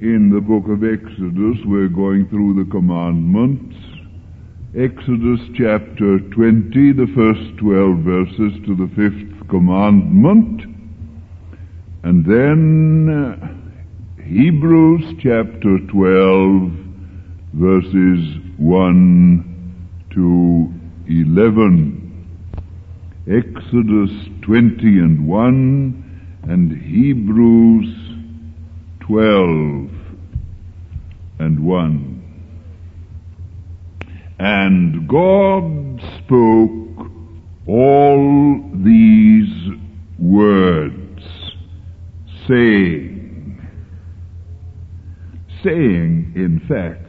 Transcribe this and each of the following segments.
In the book of Exodus, we're going through the commandments. Exodus chapter 20, the first 12 verses to the 5th commandment. And then Hebrews chapter 12, verses 1 to 11. Exodus 20 and 1 and Hebrews 12 and 1. And God spoke all these words, saying, in fact,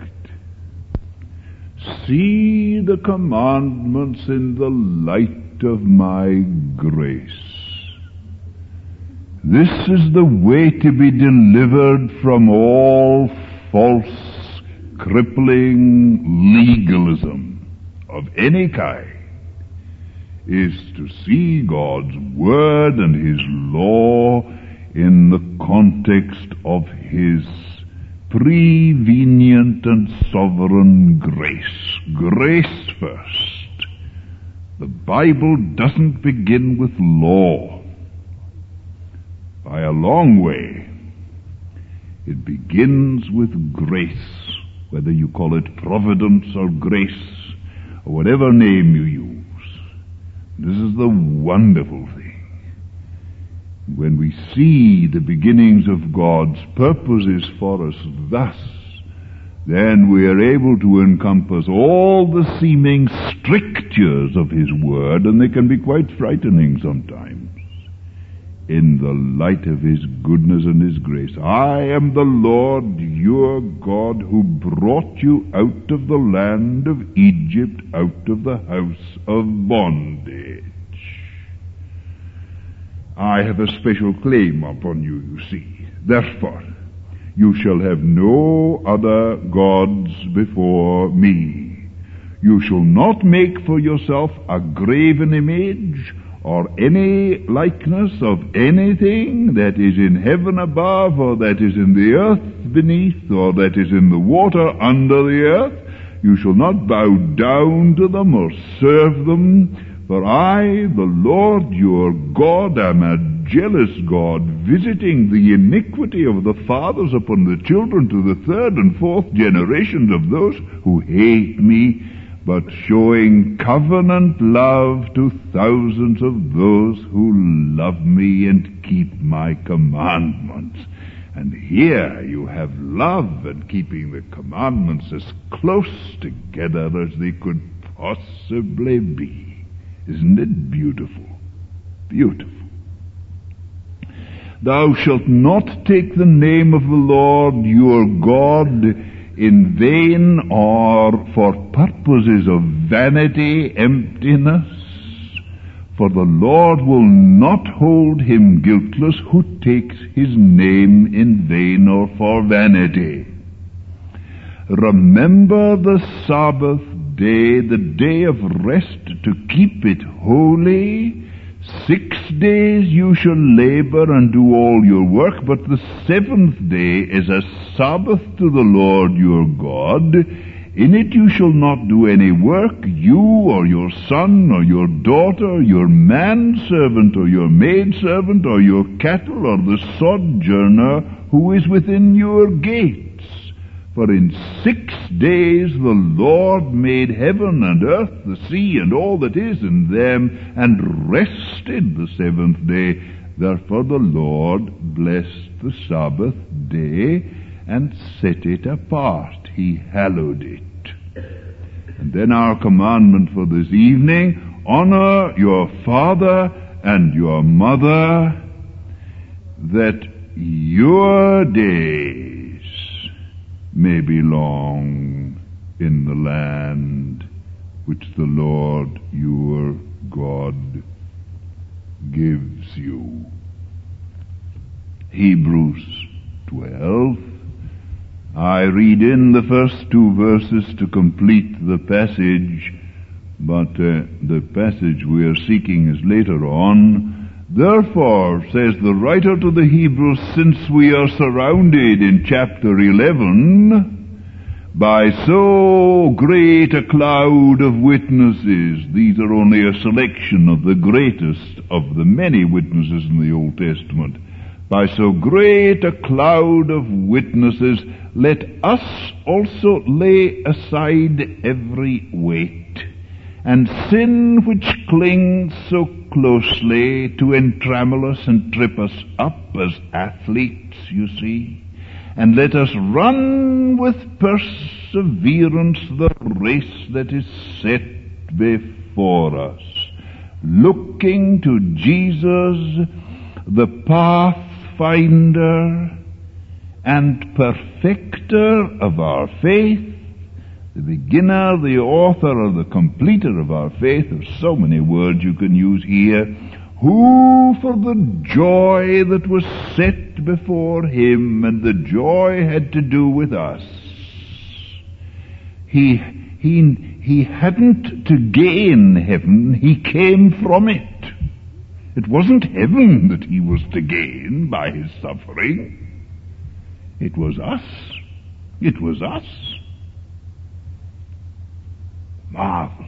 see the commandments in the light of my grace. This is the way to be delivered from all false, crippling legalism of any kind, is to see God's Word and His law in the context of His prevenient and sovereign grace. Grace first. The Bible doesn't begin with law. By a long way. It begins with grace, whether you call it providence or grace, or whatever name you use. This is the wonderful thing. When we see the beginnings of God's purposes for us thus, then we are able to encompass all the seeming strictures of His Word, and they can be quite frightening sometimes, in the light of His goodness and His grace. I am the Lord your God, who brought you out of the land of Egypt, out of the house of bondage. I have a special claim upon you, you see. Therefore, you shall have no other gods before me. You shall not make for yourself a graven image, or any likeness of anything that is in heaven above, or that is in the earth beneath, or that is in the water under the earth. You shall not bow down to them or serve them, for I, the Lord your God, am a jealous God, visiting the iniquity of the fathers upon the children to the third and fourth generations of those who hate me, but showing covenant love to thousands of those who love me and keep my commandments. And here you have love and keeping the commandments as close together as they could possibly be. Isn't it beautiful? Beautiful. Thou shalt not take the name of the Lord your God in vain, or for purposes of vanity, emptiness. For the Lord will not hold him guiltless who takes his name in vain or for vanity. Remember the Sabbath day, the day of rest, to keep it holy. 6 days you shall labor and do all your work, but the 7th day is a Sabbath to the Lord your God. In it you shall not do any work, you or your son or your daughter, your manservant or your maidservant, or your cattle, or the sojourner who is within your gates. For in 6 days the Lord made heaven and earth, the sea, and all that is in them, and rested the 7th day. Therefore the Lord blessed the Sabbath day, and set it apart. He hallowed it. And then our commandment for this evening: honor your father and your mother, that your days may be long in the land which the Lord your God gives you. Hebrews 12. I read in the first 2 verses to complete the passage, but the passage we are seeking is later on. Therefore, says the writer to the Hebrews, since we are surrounded in chapter 11 by so great a cloud of witnesses, these are only a selection of the greatest of the many witnesses in the Old Testament, by so great a cloud of witnesses, let us also lay aside every weight, and sin which clings so closely to entrammel us and trip us up as athletes, you see. And let us run with perseverance the race that is set before us, looking to Jesus, the pathfinder and perfecter of our faith, the beginner, the author, or the completer of our faith. There's so many words you can use here. Who for the joy that was set before him, and the joy had to do with us, he hadn't to gain heaven, he came from it. It wasn't heaven that he was to gain by his suffering. It was us. It was us. Marvelous.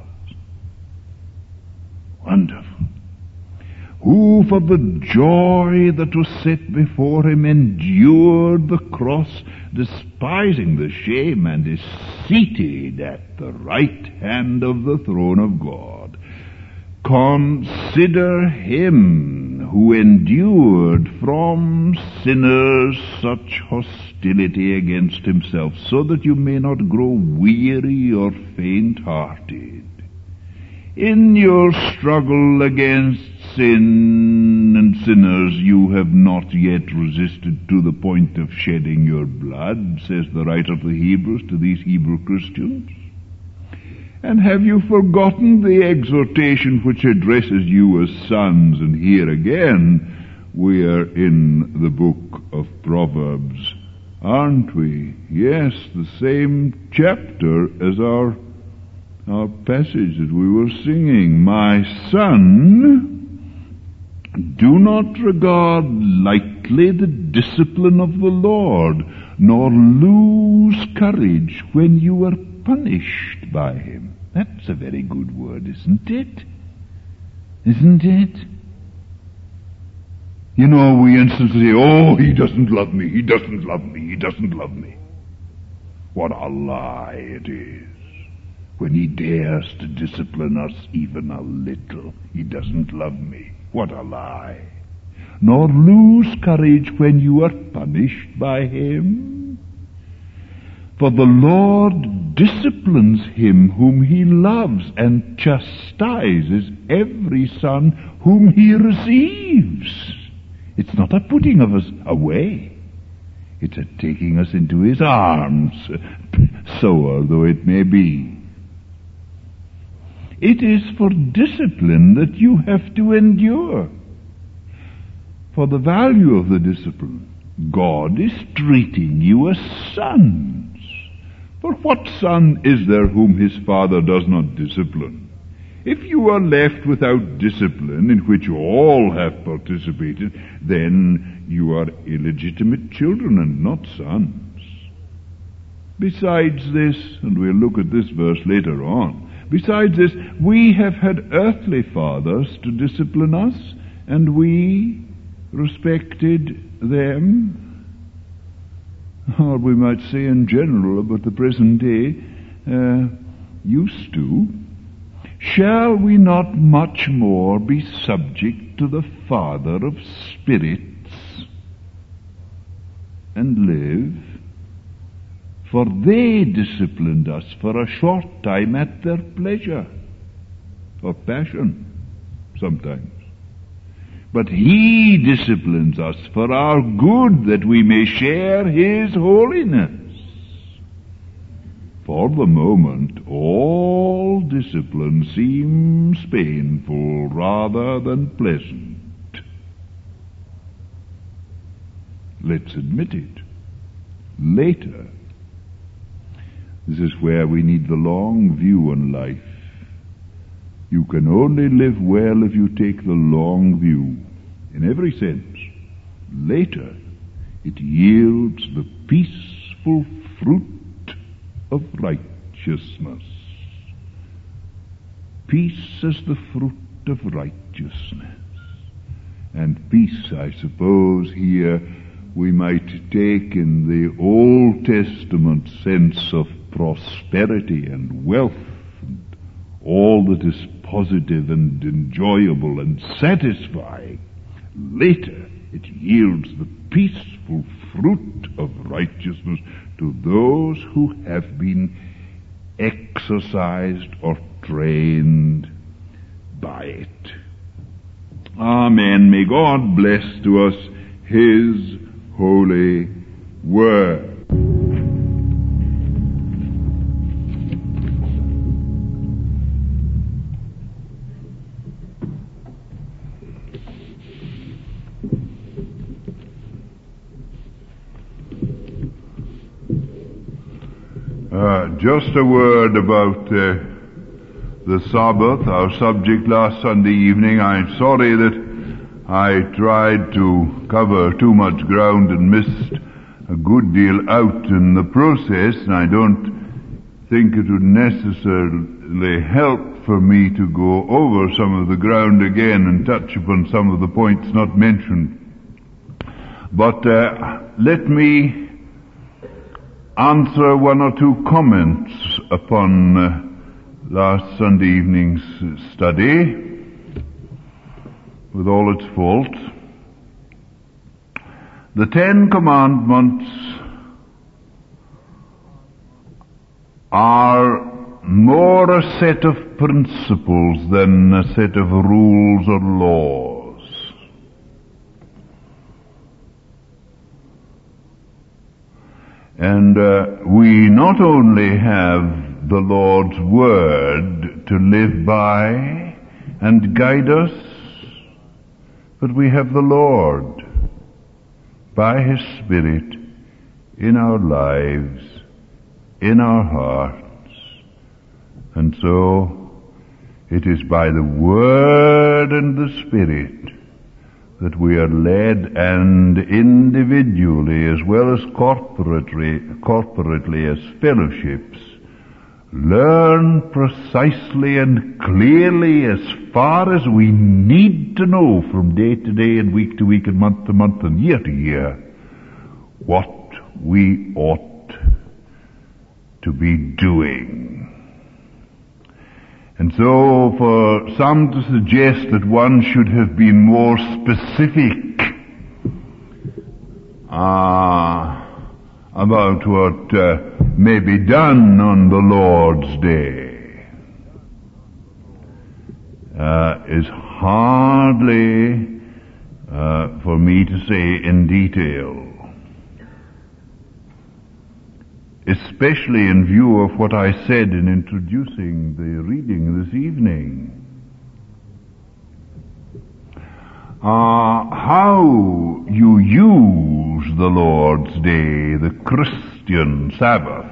Wonderful. Who for the joy that was set before him endured the cross, despising the shame, and is seated at the right hand of the throne of God. Consider him who endured from sinners such hostility against himself, so that you may not grow weary or faint-hearted. In your struggle against sin and sinners, you have not yet resisted to the point of shedding your blood, says the writer of the Hebrews to these Hebrew Christians. And have you forgotten the exhortation which addresses you as sons? And here again, we are in the book of Proverbs, aren't we? Yes, the same chapter as our passage that we were singing. My son, do not regard lightly the discipline of the Lord, nor lose courage when you are punished by him. That's a very good word, isn't it? Isn't it? You know, we instantly say, oh, he doesn't love me, he doesn't love me, he doesn't love me. What a lie it is. When he dares to discipline us even a little, he doesn't love me. What a lie. Nor lose courage when you are punished by him. For the Lord disciplines him whom he loves, and chastises every son whom he receives. It's not a putting of us away. It's a taking us into his arms, sour though it may be. It is for discipline that you have to endure. For the value of the discipline, God is treating you as sons. For what son is there whom his father does not discipline? If you are left without discipline, in which all have participated, then you are illegitimate children and not sons. Besides this, and we'll look at this verse later on, besides this, we have had earthly fathers to discipline us, and we respected them. Or we might say in general about the present day, used to. Shall we not much more be subject to the Father of spirits and live? For they disciplined us for a short time at their pleasure, or passion, sometimes. But he disciplines us for our good, that we may share his holiness. For the moment, all discipline seems painful rather than pleasant. Let's admit it. Later, this is where we need the long view on life. You can only live well if you take the long view. in every sense. Later, it yields the peaceful fruit of righteousness. Peace is the fruit of righteousness. And peace, I suppose, here we might take in the Old Testament sense of prosperity and wealth and all that is positive and enjoyable and satisfying. Later, it yields the peaceful fruit of righteousness to those who have been exercised or trained by it. Amen. May God bless to us His holy word. Just a word about the Sabbath, our subject last Sunday evening. I'm sorry that I tried to cover too much ground and missed a good deal out in the process, and I don't think it would necessarily help for me to go over some of the ground again and touch upon some of the points not mentioned. But let me answer one or two comments upon last Sunday evening's study, with all its faults. The Ten Commandments are more a set of principles than a set of rules or laws. And we not only have the Lord's Word to live by and guide us, but we have the Lord by His Spirit in our lives, in our hearts. And so it is by the Word and the Spirit that we are led, and individually as well as corporately as fellowships, learn precisely and clearly as far as we need to know from day to day and week to week and month to month and year to year what we ought to be doing. And so for some to suggest that one should have been more specific about what may be done on the Lord's Day is hardly for me to say in detail, especially in view of what I said in introducing the reading this evening. How you use the Lord's Day, the Christian Sabbath,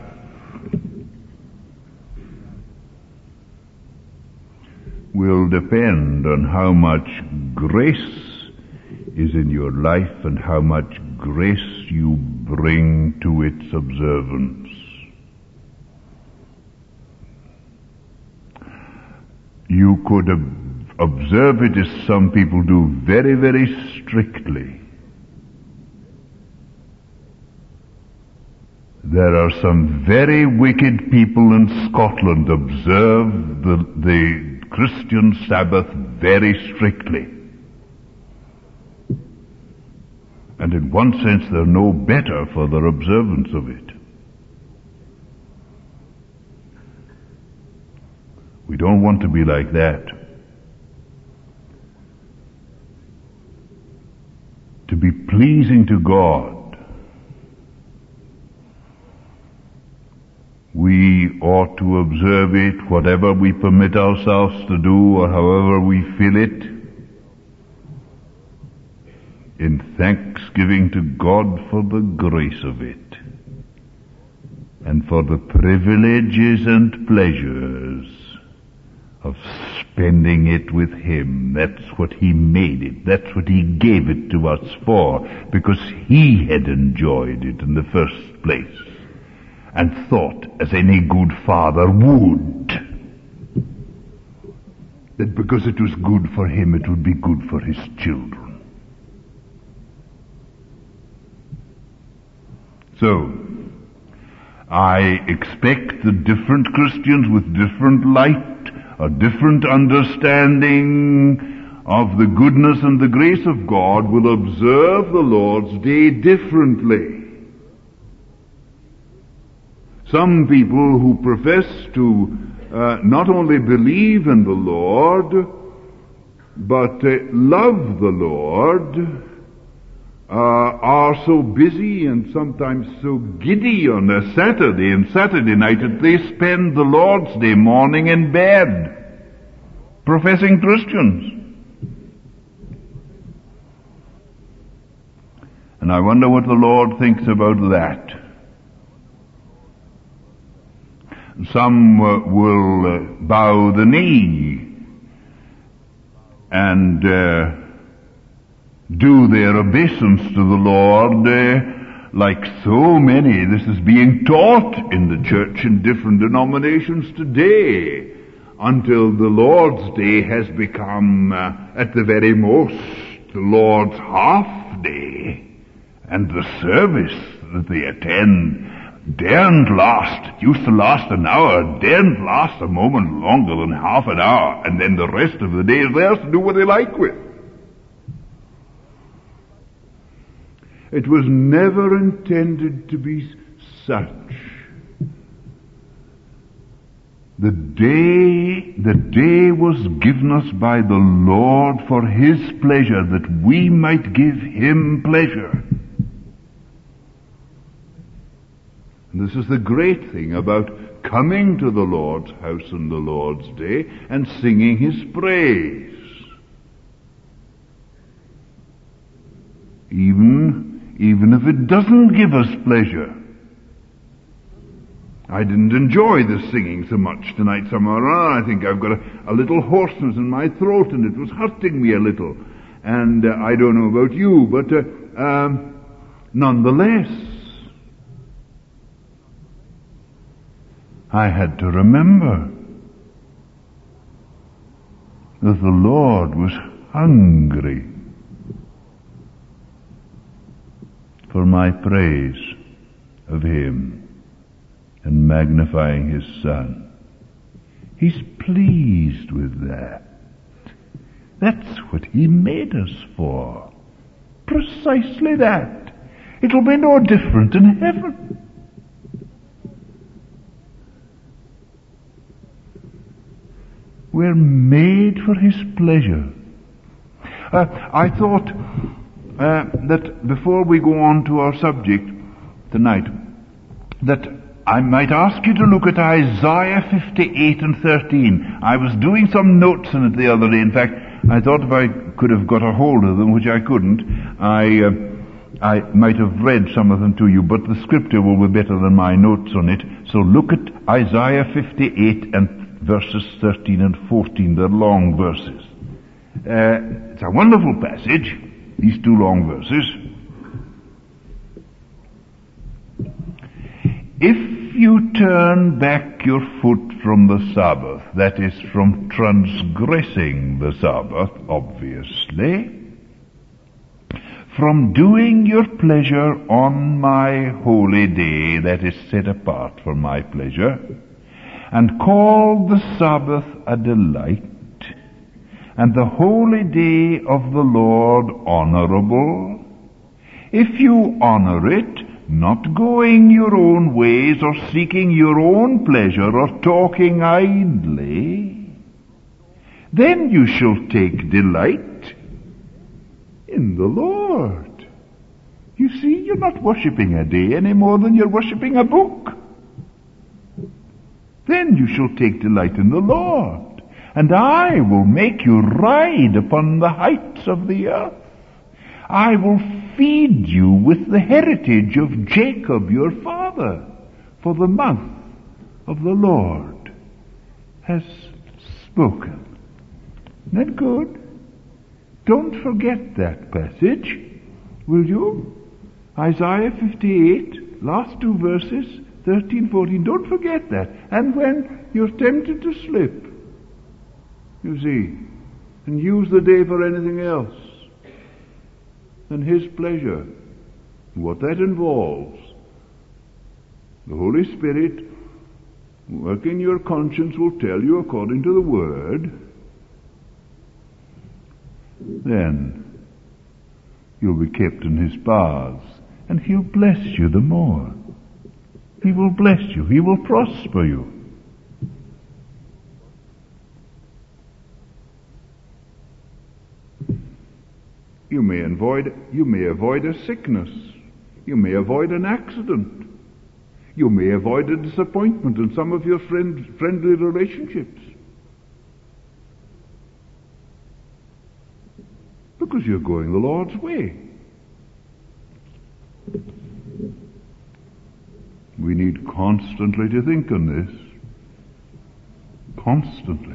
will depend on how much grace is in your life and how much grace you bring to its observance. You could observe it as some people do, very, very strictly. There are some very wicked people in Scotland observe the Christian Sabbath very strictly. And in one sense they're no better for their observance of it. We don't want to be like that. To be pleasing to God, we ought to observe it, whatever we permit ourselves to do or however we feel it, in thanksgiving to God for the grace of it and for the privileges and pleasures of spending it with Him. That's what He made it. That's what He gave it to us for, because He had enjoyed it in the first place, and thought, as any good father would, that because it was good for Him, it would be good for His children. So, I expect that different Christians with different light or different understanding of the goodness and the grace of God will observe the Lord's Day differently. Some people who profess to not only believe in the Lord, but love the Lord, are so busy and sometimes so giddy on a Saturday and Saturday night that they spend the Lord's Day morning in bed, professing Christians. And I wonder what the Lord thinks about that. Some will bow the knee and do their obeisance to the Lord like so many. This is being taught in the church in different denominations today, until the Lord's Day has become, at the very most, the Lord's half day, and the service that they attend daren't last. It used to last an hour, daren't last a moment longer than half an hour, and then the rest of the day is theirs to do what they like with. It was never intended to be such. The day was given us by the Lord for His pleasure, that we might give Him pleasure. And this is the great thing about coming to the Lord's house on the Lord's Day and singing His praise. Even if it doesn't give us pleasure. I didn't enjoy the singing so much tonight somehow. I think I've got a little hoarseness in my throat, and it was hurting me a little. And I don't know about you, but nonetheless, I had to remember that the Lord was hungry for my praise of Him and magnifying His Son. He's pleased with that. That's what He made us for. Precisely that. It'll be no different in heaven. We're made for His pleasure. I thought that before we go on to our subject tonight, that I might ask you to look at Isaiah 58 and 13. I was doing some notes in it the other day. In fact, I thought if I could have got a hold of them, which I couldn't, I might have read some of them to you, but the scripture will be better than my notes on it. So look at Isaiah 58 and verses 13 and 14. They're long verses. It's a wonderful passage, these two long verses. If you turn back your foot from the Sabbath, that is, from transgressing the Sabbath, obviously, from doing your pleasure on my holy day, that is set apart for my pleasure, and call the Sabbath a delight, and the holy day of the Lord honorable, if you honor it, not going your own ways or seeking your own pleasure or talking idly, then you shall take delight in the Lord. You see, you're not worshipping a day any more than you're worshipping a book. Then you shall take delight in the Lord, and I will make you ride upon the heights of the earth. I will feed you with the heritage of Jacob your father, for the mouth of the Lord has spoken. Isn't that good? Don't forget that passage, will you? Isaiah 58, last two verses, 13, 14. Don't forget that. And when you're tempted to slip, you see, and use the day for anything else than His pleasure, what that involves, the Holy Spirit working your conscience will tell you according to the Word, then you'll be kept in His paths, and He'll bless you the more. He will bless you. He will prosper you. You may avoid a sickness. You may avoid an accident. You may avoid a disappointment in some of your friendly relationships. Because you're going the Lord's way. We need constantly to think on this. Constantly.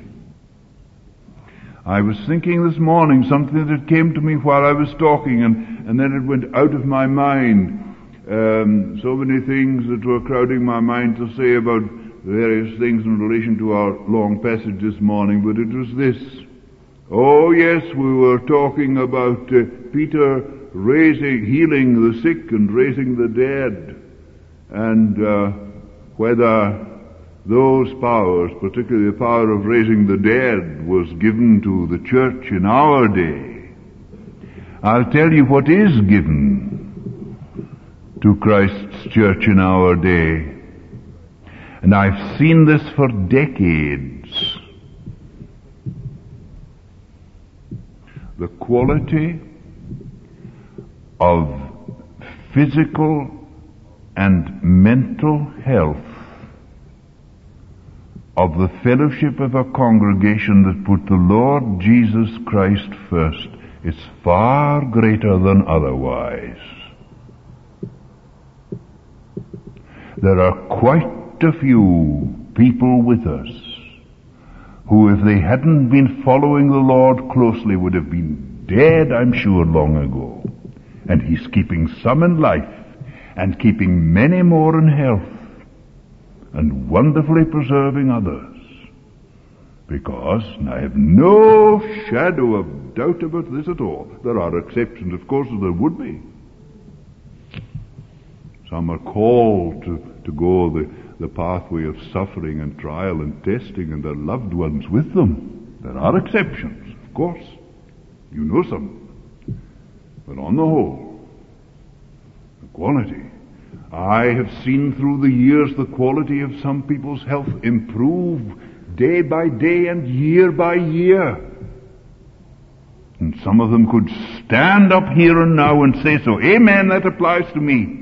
I was thinking this morning something that came to me while I was talking, and then it went out of my mind. So many things that were crowding my mind to say about various things in relation to our long passage this morning, but it was this. Oh yes, we were talking about Peter healing the sick and raising the dead, and whether those powers, particularly the power of raising the dead, was given to the church in our day. I'll tell you what is given to Christ's church in our day. And I've seen this for decades. The quality of physical and mental health of the fellowship of a congregation that put the Lord Jesus Christ first is far greater than otherwise. There are quite a few people with us who, if they hadn't been following the Lord closely, would have been dead, I'm sure, long ago. And He's keeping some in life and keeping many more in health and wonderfully preserving others. Because, and I have no shadow of doubt about this at all, there are exceptions, of course, there would be. Some are called to go the pathway of suffering and trial and testing, and their loved ones with them. There are exceptions, of course. You know some. But on the whole, the quality. I have seen through the years the quality of some people's health improve day by day and year by year. And some of them could stand up here and now and say so. Amen, that applies to me.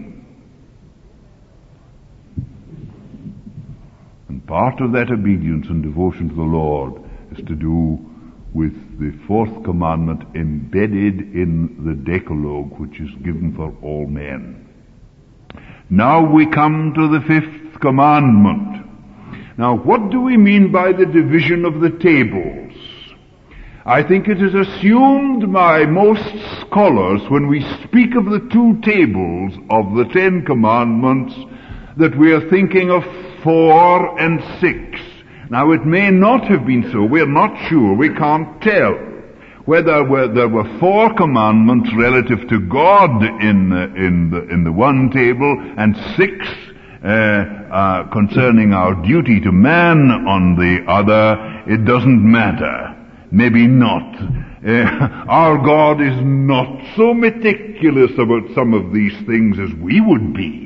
And part of that obedience and devotion to the Lord is to do with the fourth commandment embedded in the Decalogue, which is given for all men. Now we come to the fifth commandment. Now, what do we mean by the division of the tables? I think it is assumed by most scholars when we speak of the two tables of the Ten Commandments that we are thinking of 4 and 6. Now, it may not have been so. We're not sure. We can't tell whether there were 4 commandments relative to God in the one table and 6 concerning our duty to man on the other. It doesn't matter. Maybe not. Our God is not so meticulous about some of these things as we would be.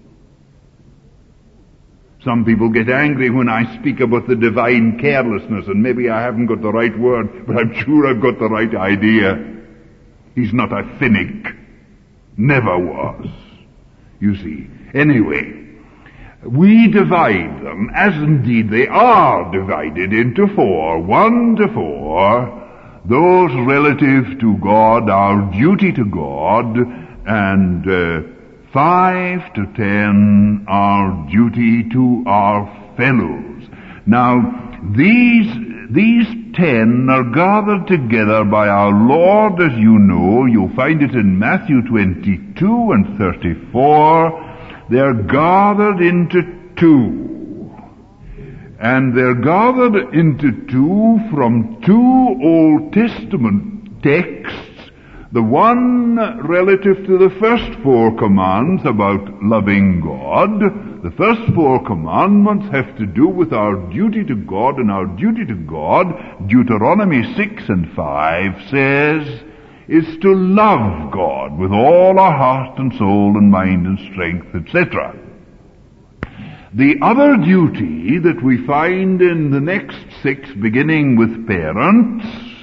Some people get angry when I speak about the divine carelessness, and maybe I haven't got the right word, but I'm sure I've got the right idea. He's not a cynic. Never was. You see. Anyway, we divide them, as indeed they are divided, into 4. 1 to 4, those relative to God, our duty to God, and 5 to 10, our duty to our fellows. Now, these 10 are gathered together by our Lord, as you know. You'll find it in Matthew 22 and 34. They're gathered into two. And they're gathered into two from two Old Testament texts. The one relative to the first four commands about loving God. The first four commandments have to do with our duty to God, and our duty to God, Deuteronomy 6 and 5 says, is to love God with all our heart and soul and mind and strength, etc. The other duty that we find in the next 6, beginning with parents,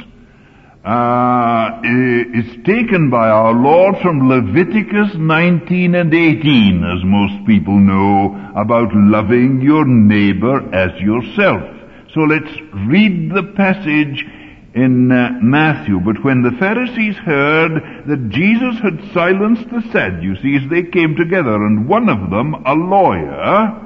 is taken by our Lord from Leviticus 19 and 18, as most people know, about loving your neighbor as yourself. So let's read the passage in Matthew. But when the Pharisees heard that Jesus had silenced the Sadducees, they came together, and one of them, a lawyer,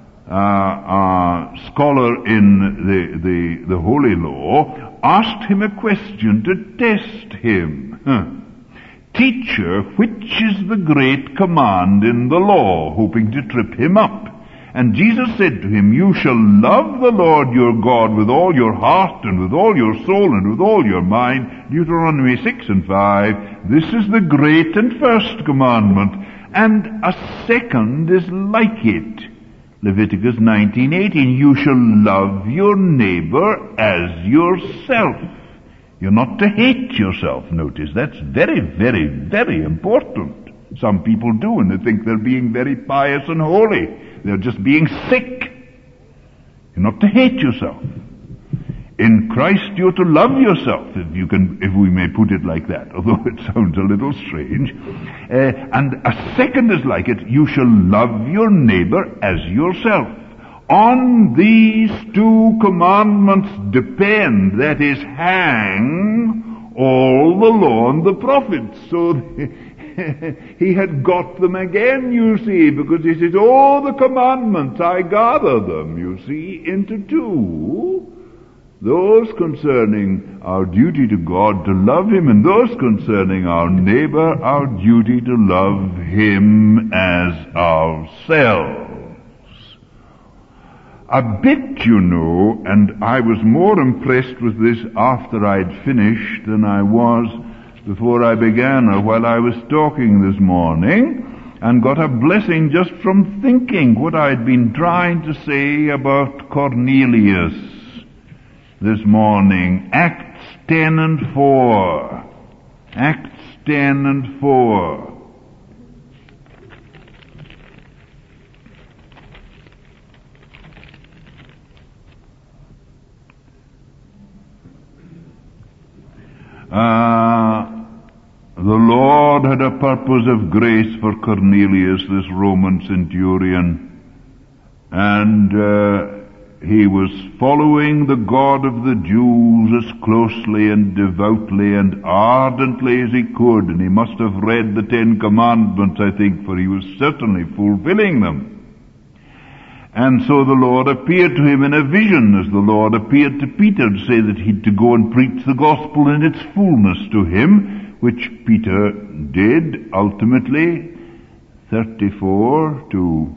scholar in the Holy Law, asked him a question to test him. Teacher, which is the great command in the law? Hoping to trip him up. And Jesus said to him, you shall love the Lord your God with all your heart and with all your soul and with all your mind. Deuteronomy 6 and 5. This is the great and first commandment. And a second is like it. Leviticus 19:18, you shall love your neighbor as yourself. You're not to hate yourself, notice. That's very, very, very important. Some people do, and they think they're being very pious and holy. They're just being sick. You're not to hate yourself. In Christ you're to love yourself, if we may put it like that, although it sounds a little strange. And a second is like it, you shall love your neighbor as yourself. On these two commandments depend, that is, hang all the law and the prophets. So he had got them again, you see, because he says, all the commandments, I gather them, you see, into two. Those concerning our duty to God to love Him, and those concerning our neighbor, our duty to love Him as ourselves. A bit, you know, and I was more impressed with this after I'd finished than I was before I began, or while I was talking this morning, and got a blessing just from thinking what I'd been trying to say about Cornelius this morning. Acts 10 and 4. Acts 10 and 4. The Lord had a purpose of grace for Cornelius, this Roman centurion, and he was following the God of the Jews as closely and devoutly and ardently as he could, and he must have read the 10 Commandments, I think, for he was certainly fulfilling them. And so the Lord appeared to him in a vision, as the Lord appeared to Peter to say that he'd to go and preach the gospel in its fullness to him, which Peter did ultimately, 34 to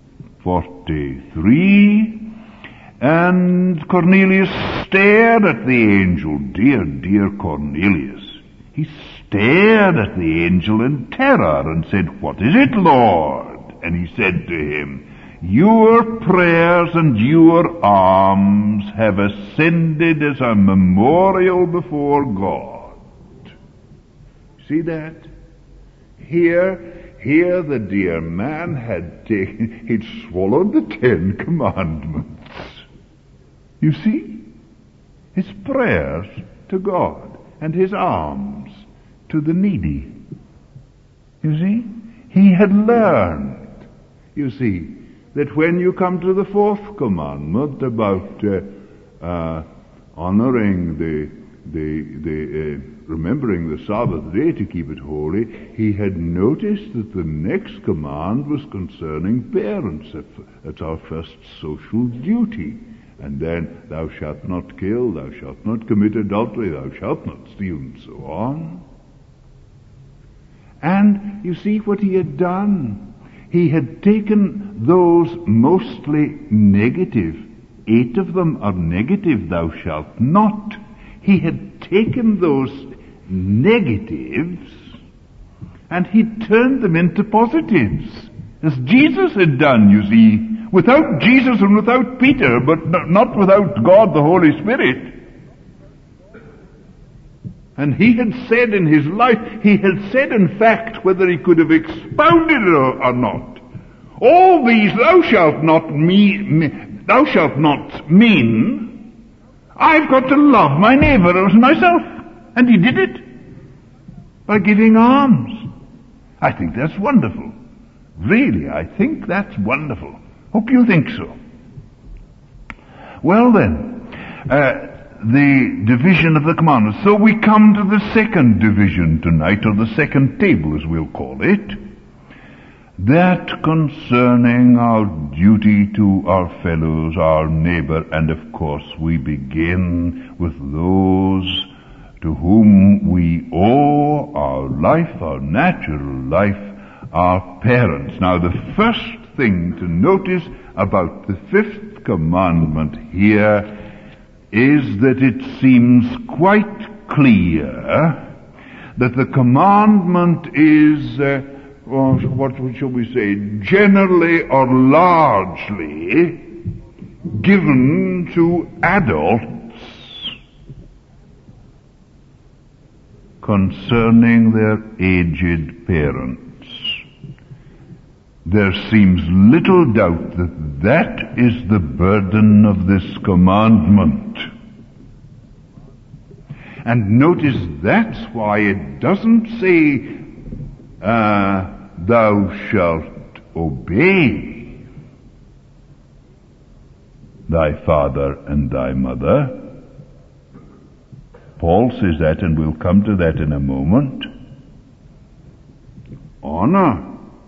43. And Cornelius stared at the angel. Dear Cornelius. He stared at the angel in terror and said, what is it, Lord? And he said to him, your prayers and your alms have ascended as a memorial before God. See that? Here the dear man he'd swallowed the 10 Commandments. You see? His prayers to God and his alms to the needy. You see? He had learned, you see, that when you come to the 4th commandment about honoring remembering the Sabbath day to keep it holy, he had noticed that the next command was concerning parents. That's our first social duty. And then, thou shalt not kill, thou shalt not commit adultery, thou shalt not steal, and so on. And you see what he had done. He had taken those mostly negative. 8 of them are negative, thou shalt not. He had taken those negatives and he turned them into positives, as Jesus had done, you see, without Jesus and without Peter, but not without God the Holy Spirit. And he had said in his life, he had said in fact, whether he could have expounded it or not, all these thou shalt not mean, I've got to love my neighbor as myself. And he did it by giving alms. I think that's wonderful. Really, I think that's wonderful. Hope you think so. Well then, the division of the commandments. So we come to the second division tonight, or the second table as we'll call it. That concerning our duty to our fellows, our neighbor, and of course we begin with those to whom we owe our life, our natural life, our parents. Now the first thing to notice about the 5th commandment here is that it seems quite clear that the commandment is, what shall we say, generally or largely given to adults concerning their aged parents. There seems little doubt that that is the burden of this commandment. And notice that's why it doesn't say, thou shalt obey thy father and thy mother. Paul says that, and we'll come to that in a moment. Honor.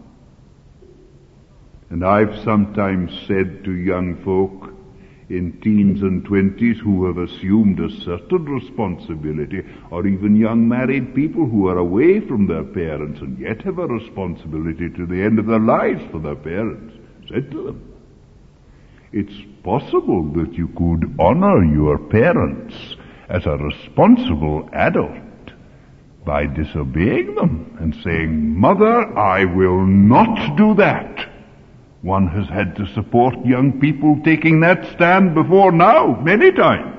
And I've sometimes said to young folk in teens and 20s who have assumed a certain responsibility, or even young married people who are away from their parents and yet have a responsibility to the end of their lives for their parents, said to them, it's possible that you could honor your parents as a responsible adult by disobeying them and saying, Mother, I will not do that. One has had to support young people taking that stand before now, many times.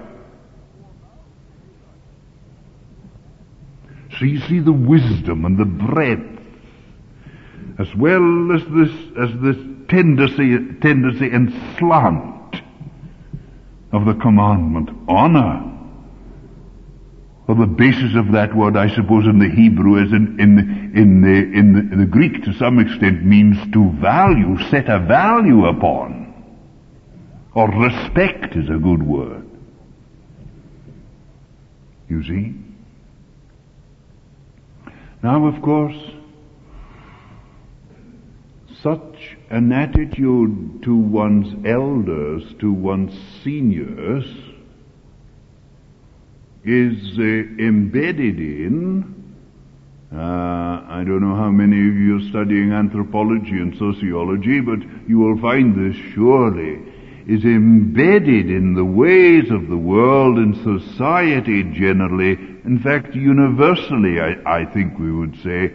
So you see the wisdom and the breadth, as well as this tendency and slant of the commandment. Honor. Well, the basis of that word, I suppose, in the Hebrew, as in the Greek, to some extent, means to value, set a value upon. Or respect is a good word. You see? Now, of course, such an attitude to one's elders, to one's seniors, is embedded in, I don't know how many of you are studying anthropology and sociology, but you will find this surely is embedded in the ways of the world and society generally, in fact universally, I think we would say,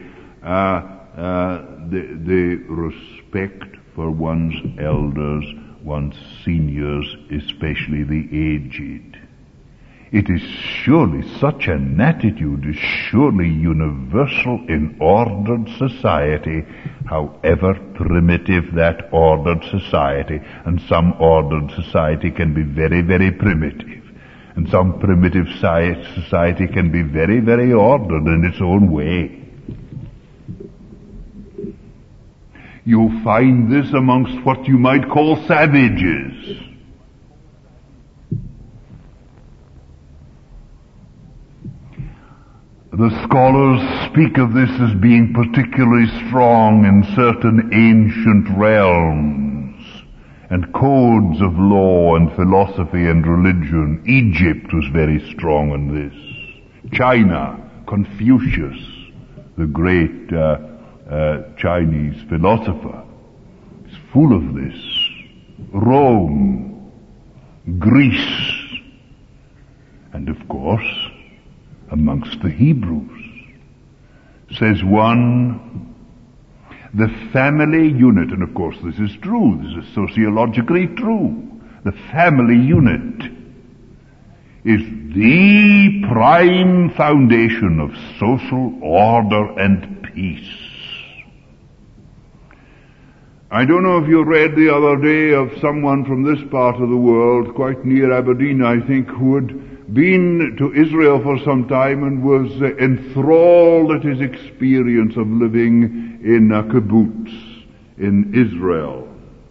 the respect for one's elders, one's seniors, especially the aged. It is surely, such an attitude is surely universal in ordered society, however primitive that ordered society. And some ordered society can be very, very primitive. And some primitive society can be very, very ordered in its own way. You'll find this amongst what you might call savages. The scholars speak of this as being particularly strong in certain ancient realms, and codes of law and philosophy and religion. Egypt was very strong in this. China, Confucius, the great Chinese philosopher, is full of this. Rome, Greece, and of course, amongst the Hebrews. Says one, the family unit, and of course this is true, this is sociologically true, the family unit is the prime foundation of social order and peace. I don't know if you read the other day of someone from this part of the world, quite near Aberdeen, I think, who had been to Israel for some time and was enthralled at his experience of living in a kibbutz in Israel.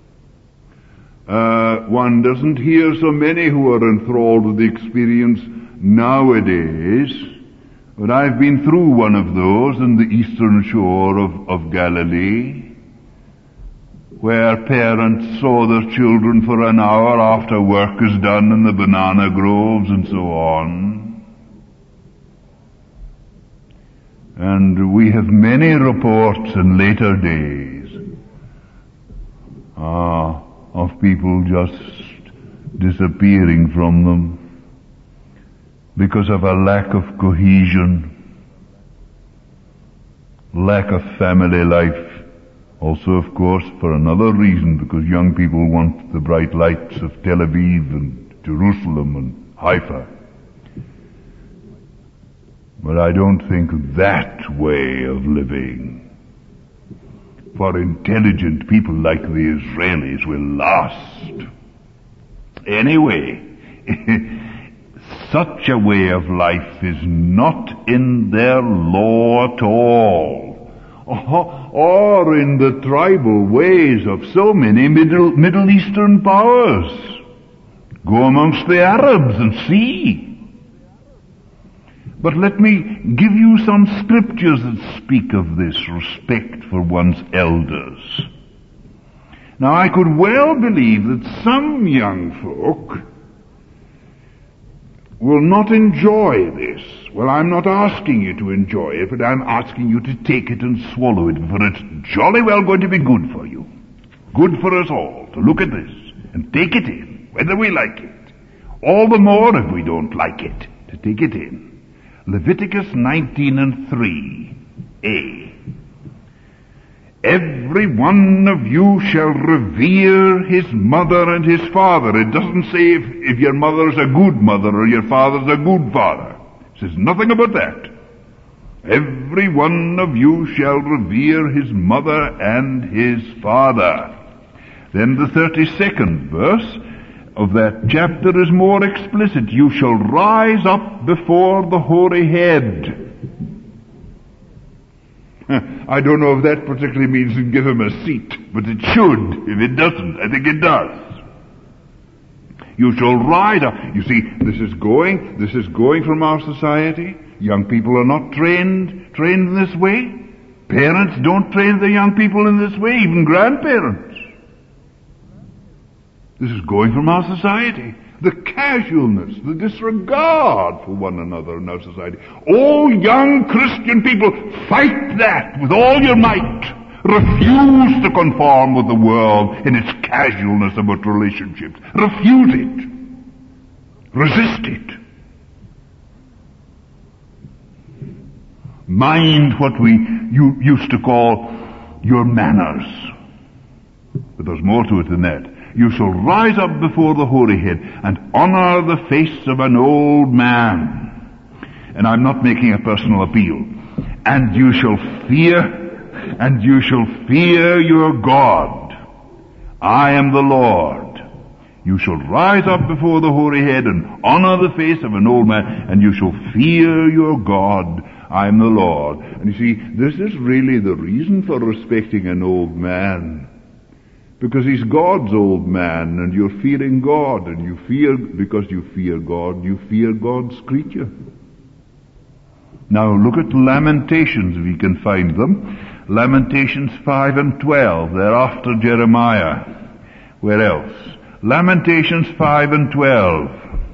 One doesn't hear so many who are enthralled with the experience nowadays, but I've been through one of those in the eastern shore of Galilee, where parents saw their children for an hour after work is done in the banana groves and so on. And we have many reports in later days of people just disappearing from them because of a lack of cohesion, lack of family life. Also, of course, for another reason, because young people want the bright lights of Tel Aviv and Jerusalem and Haifa. But I don't think that way of living for intelligent people like the Israelis will last. Anyway, such a way of life is not in their law at all, or in the tribal ways of so many Middle Eastern powers. Go amongst the Arabs and see. But let me give you some scriptures that speak of this respect for one's elders. Now, I could well believe that some young folk will not enjoy this. Well, I'm not asking you to enjoy it, but I'm asking you to take it and swallow it, for it's jolly well going to be good for you. Good for us all to look at this and take it in, whether we like it. All the more if we don't like it, to take it in. Leviticus 19:3a. Every one of you shall revere his mother and his father. It doesn't say if your mother's a good mother or your father's a good father. It says nothing about that. Every one of you shall revere his mother and his father. Then the 32nd verse of that chapter is more explicit. You shall rise up before the hoary head. I don't know if that particularly means give him a seat, but it should. If it doesn't, I think it does. You shall rise up. You see, this is going from our society. Young people are not trained in this way. Parents don't train their young people in this way, even grandparents. This is going from our society. The casualness, the disregard for one another in our society. All young Christian people, fight that with all your might. Refuse to conform with the world in its casualness about relationships. Refuse it. Resist it. Mind what you used to call your manners. But there's more to it than that. You shall rise up before the hoary head and honor the face of an old man. And I'm not making a personal appeal. And you shall fear your God. I am the Lord. You shall rise up before the hoary head and honor the face of an old man, and you shall fear your God. I am the Lord. And you see, this is really the reason for respecting an old man. Because he's God's old man, and you're fearing God, and because you fear God, you fear God's creature. Now look at Lamentations, if you can find them. Lamentations 5 and 12, they're after Jeremiah. Where else? Lamentations 5 and 12.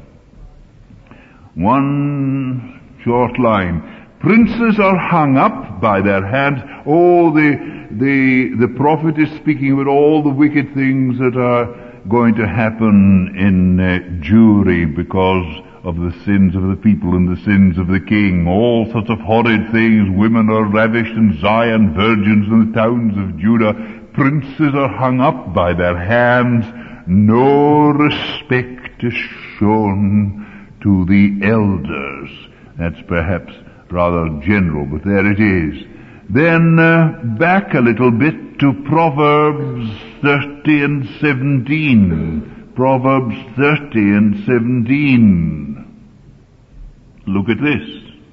One short line. Princes are hung up by their hands. Oh, the prophet is speaking about all the wicked things that are going to happen in Jewry because of the sins of the people and the sins of the king. All sorts of horrid things. Women are ravished in Zion, virgins in the towns of Judah. Princes are hung up by their hands. No respect is shown to the elders. That's perhaps rather general, but there it is. Then back a little bit to Proverbs 30 and 17. Proverbs 30 and 17. Look at this.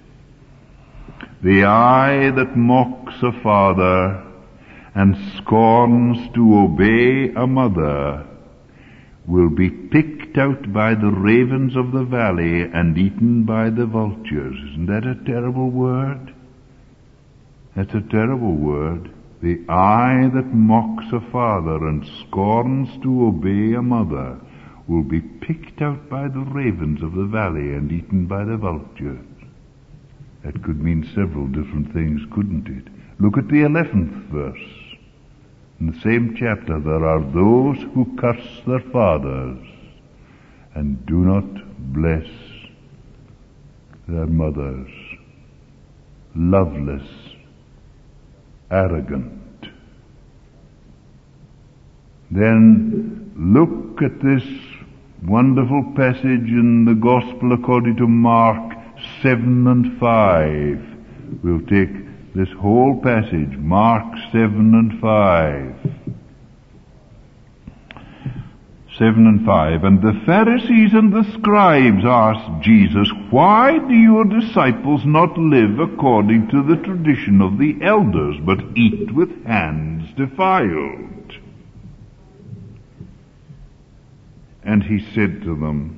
The eye that mocks a father and scorns to obey a mother will be picked out by the ravens of the valley and eaten by the vultures. Isn't that a terrible word? That's a terrible word. The eye that mocks a father and scorns to obey a mother will be picked out by the ravens of the valley and eaten by the vultures. That could mean several different things, couldn't it? Look at the 11th verse. In the same chapter, there are those who curse their fathers and do not bless their mothers. Loveless, arrogant. Then look at this wonderful passage in the Gospel according to Mark 7 and 5. We'll take this whole passage, Mark 7 and 5. 7 and 5. And the Pharisees and the scribes asked Jesus, "Why do your disciples not live according to the tradition of the elders, but eat with hands defiled?" And he said to them,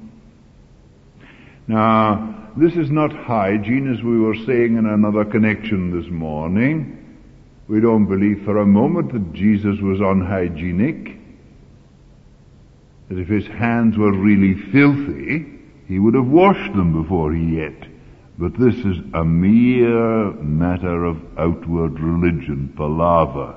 now, this is not hygiene, as we were saying in another connection this morning. We don't believe for a moment that Jesus was unhygienic. That if his hands were really filthy, he would have washed them before he ate. But this is a mere matter of outward religion, palaver.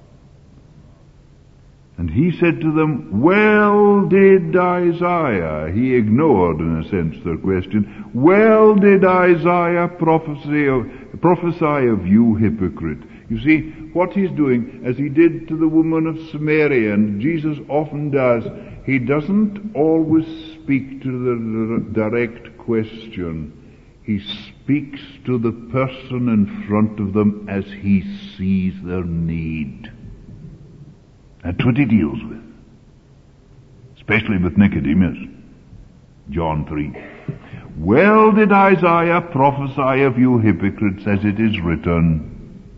And he said to them, well did Isaiah, he ignored in a sense their question, well did Isaiah prophesy of you, hypocrite. You see, what he's doing, as he did to the woman of Samaria, and Jesus often does, he doesn't always speak to the direct question. He speaks to the person in front of them as he sees their need. That's what he deals with. Especially with Nicodemus. John 3. Well did Isaiah prophesy of you hypocrites, as it is written,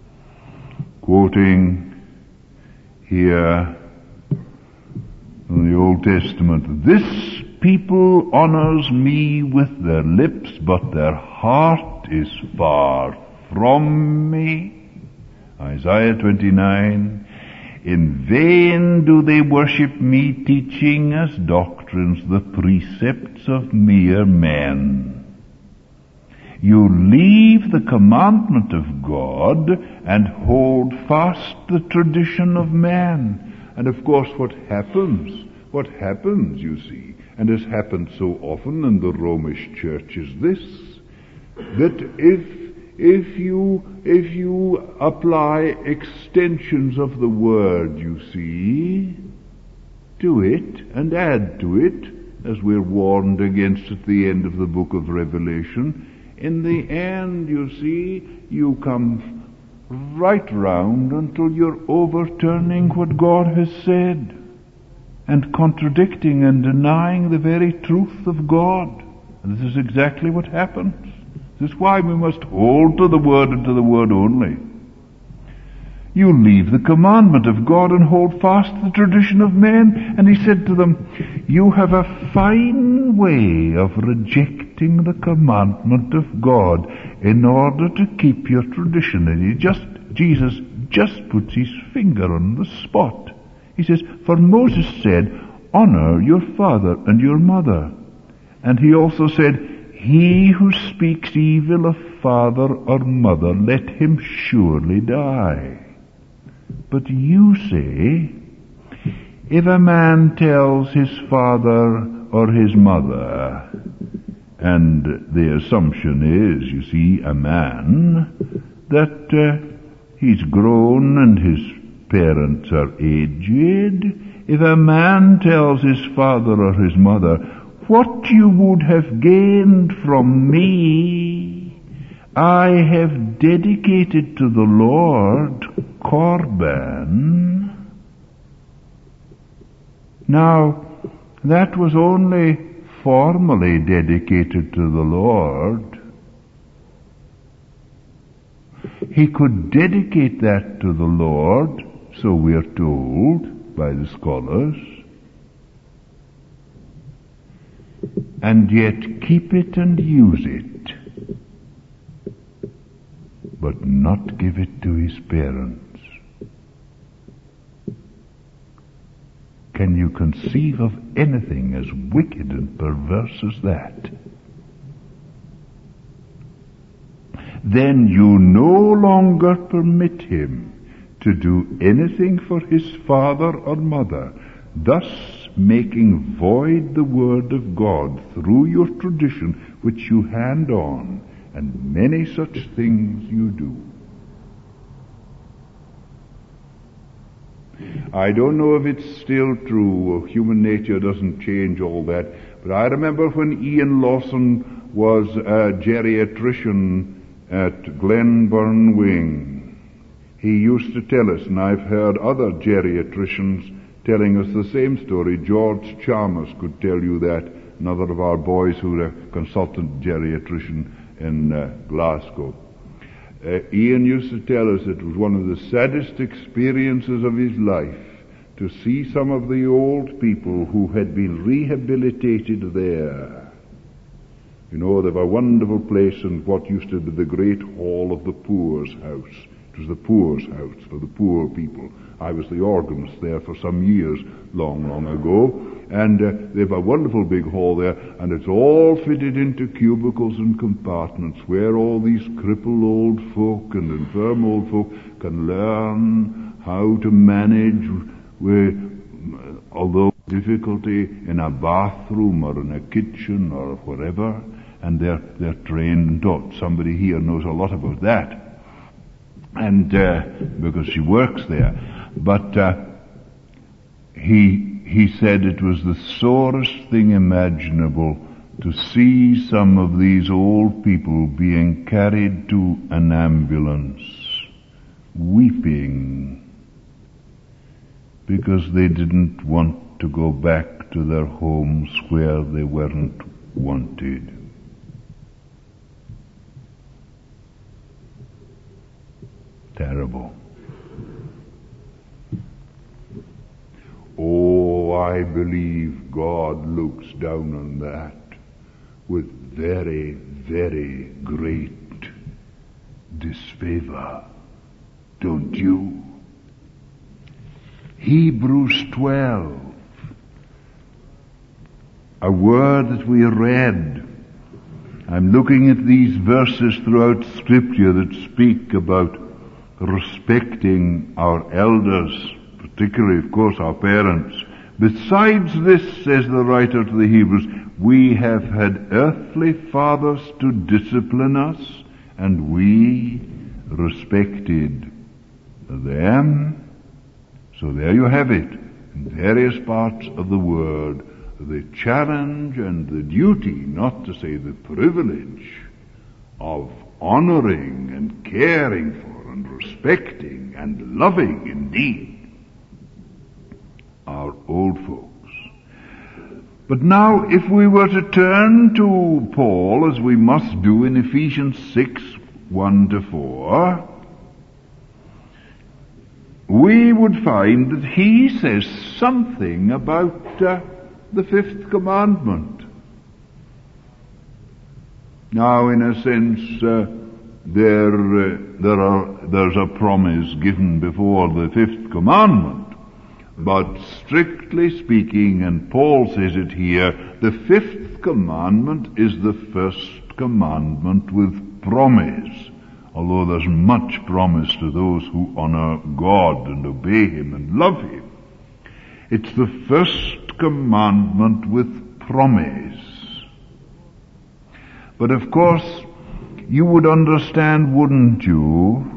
quoting here in the Old Testament, this people honors me with their lips, but their heart is far from me. Isaiah 29. In vain do they worship me, teaching as doctrines the precepts of mere men. You leave the commandment of God and hold fast the tradition of man. And of course what happens, you see, and has happened so often in the Romish church is this, that if you apply extensions of the word, you see, to it and add to it, as we're warned against at the end of the book of Revelation, in the end, you see, you come right round until you're overturning what God has said and contradicting and denying the very truth of God. And this is exactly what happens. This is why we must hold to the Word and to the Word only. You leave the commandment of God and hold fast the tradition of men. And he said to them, you have a fine way of rejecting the commandment of God in order to keep your tradition. And Jesus just puts his finger on the spot. He says, for Moses said, honor your father and your mother. And he also said, he who speaks evil of father or mother, let him surely die. But you say, if a man tells his father or his mother, and the assumption is, you see, a man, that he's grown and his parents are aged, if a man tells his father or his mother, what you would have gained from me, I have dedicated to the Lord Korban. Now, that was only formally dedicated to the Lord. He could dedicate that to the Lord, so we are told by the scholars, and yet keep it and use it, but not give it to his parents. Can you conceive of anything as wicked and perverse as that? Then you no longer permit him to do anything for his father or mother, thus making void the word of God through your tradition which you hand on, and many such things you do. I don't know if it's still true, human nature doesn't change all that, but I remember when Ian Lawson was a geriatrician at Glenburn Wing, he used to tell us, and I've heard other geriatricians telling us the same story. George Chalmers could tell you that, another of our boys who was a consultant geriatrician in Glasgow. Ian used to tell us it was one of the saddest experiences of his life to see some of the old people who had been rehabilitated there. You know, they have a wonderful place in what used to be the great hall of the poor's house. It was the poor's house for the poor people. I was the organist there for some years, long, long ago. And they have a wonderful big hall there, and it's all fitted into cubicles and compartments where all these crippled old folk and infirm old folk can learn how to manage with, although difficulty, in a bathroom or in a kitchen or wherever, and they're trained and taught. Somebody here knows a lot about that, and because she works there. But he said it was the sorest thing imaginable to see some of these old people being carried to an ambulance, weeping, because they didn't want to go back to their homes where they weren't wanted. Terrible. Oh, I believe God looks down on that with very, very great disfavor. Don't you? Hebrews 12, a word that we read. I'm looking at these verses throughout Scripture that speak about respecting our elders, particularly, of course, our parents. Besides this, says the writer to the Hebrews, we have had earthly fathers to discipline us, and we respected them. So there you have it, in various parts of the Word, the challenge and the duty, not to say the privilege, of honoring and caring for and respecting and loving indeed our old folks. But now, if we were to turn to Paul, as we must do in Ephesians 6, 1-4, we would find that he says something about the fifth commandment. Now, in a sense, there's a promise given before the fifth commandment, But strictly speaking, and Paul says it here, the fifth commandment is the first commandment with promise. Although there's much promise to those who honor God and obey Him and love Him. It's the first commandment with promise. But of course, you would understand, wouldn't you,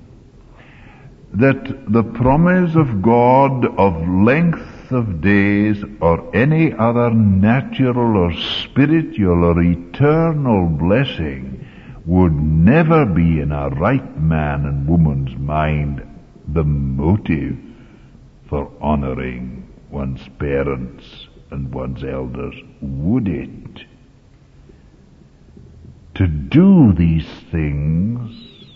that the promise of God of length of days or any other natural or spiritual or eternal blessing would never be in a right man and woman's mind the motive for honoring one's parents and one's elders, would it? To do these things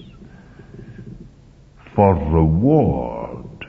for reward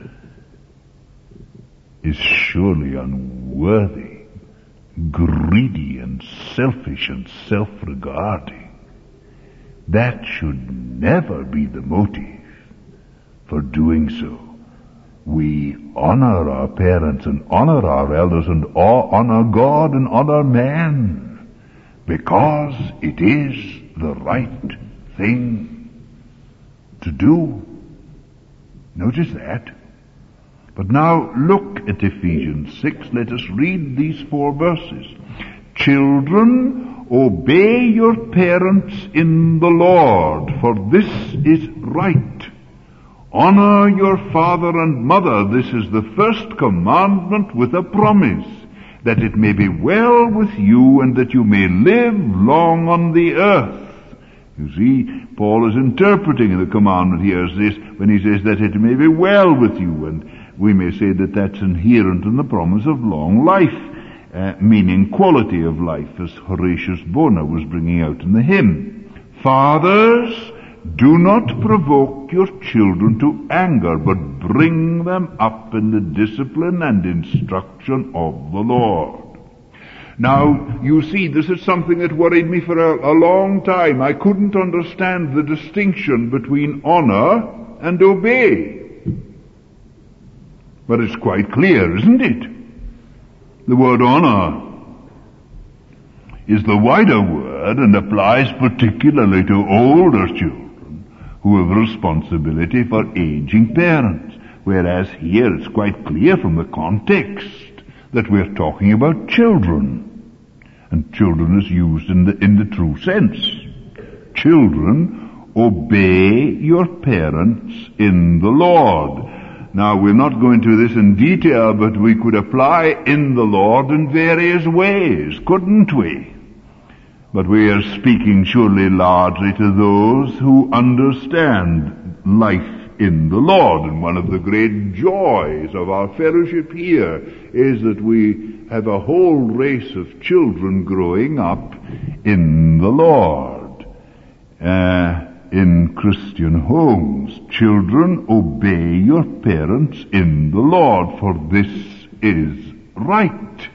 is surely unworthy, greedy and selfish and self-regarding. That should never be the motive for doing so. We honor our parents and honor our elders and honor God and honor men because it is the right thing to do. Notice that. But now look at Ephesians 6. Let us read these 4 verses. Children, obey your parents in the Lord, for this is right. Honor your father and mother. This is the first commandment with a promise, that it may be well with you and that you may live long on the earth. You see, Paul is interpreting the commandment here as this when he says that it may be well with you, and we may say that that's inherent in the promise of long life, meaning quality of life, as Horatius Bonar was bringing out in the hymn. Fathers, do not provoke your children to anger, but bring them up in the discipline and instruction of the Lord. Now, you see, this is something that worried me for a long time. I couldn't understand the distinction between honor and obey. But it's quite clear, isn't it? The word honor is the wider word and applies particularly to older children who have responsibility for aging parents. Whereas here it's quite clear from the context that we're talking about children. And children is used in the true sense. Children, obey your parents in the Lord. Now, we're not going to this in detail, but we could apply in the Lord in various ways, couldn't we? But we are speaking surely largely to those who understand life in the Lord. And one of the great joys of our fellowship here is that we have a whole race of children growing up in the Lord, in Christian homes. Children, obey your parents in the Lord, for this is right.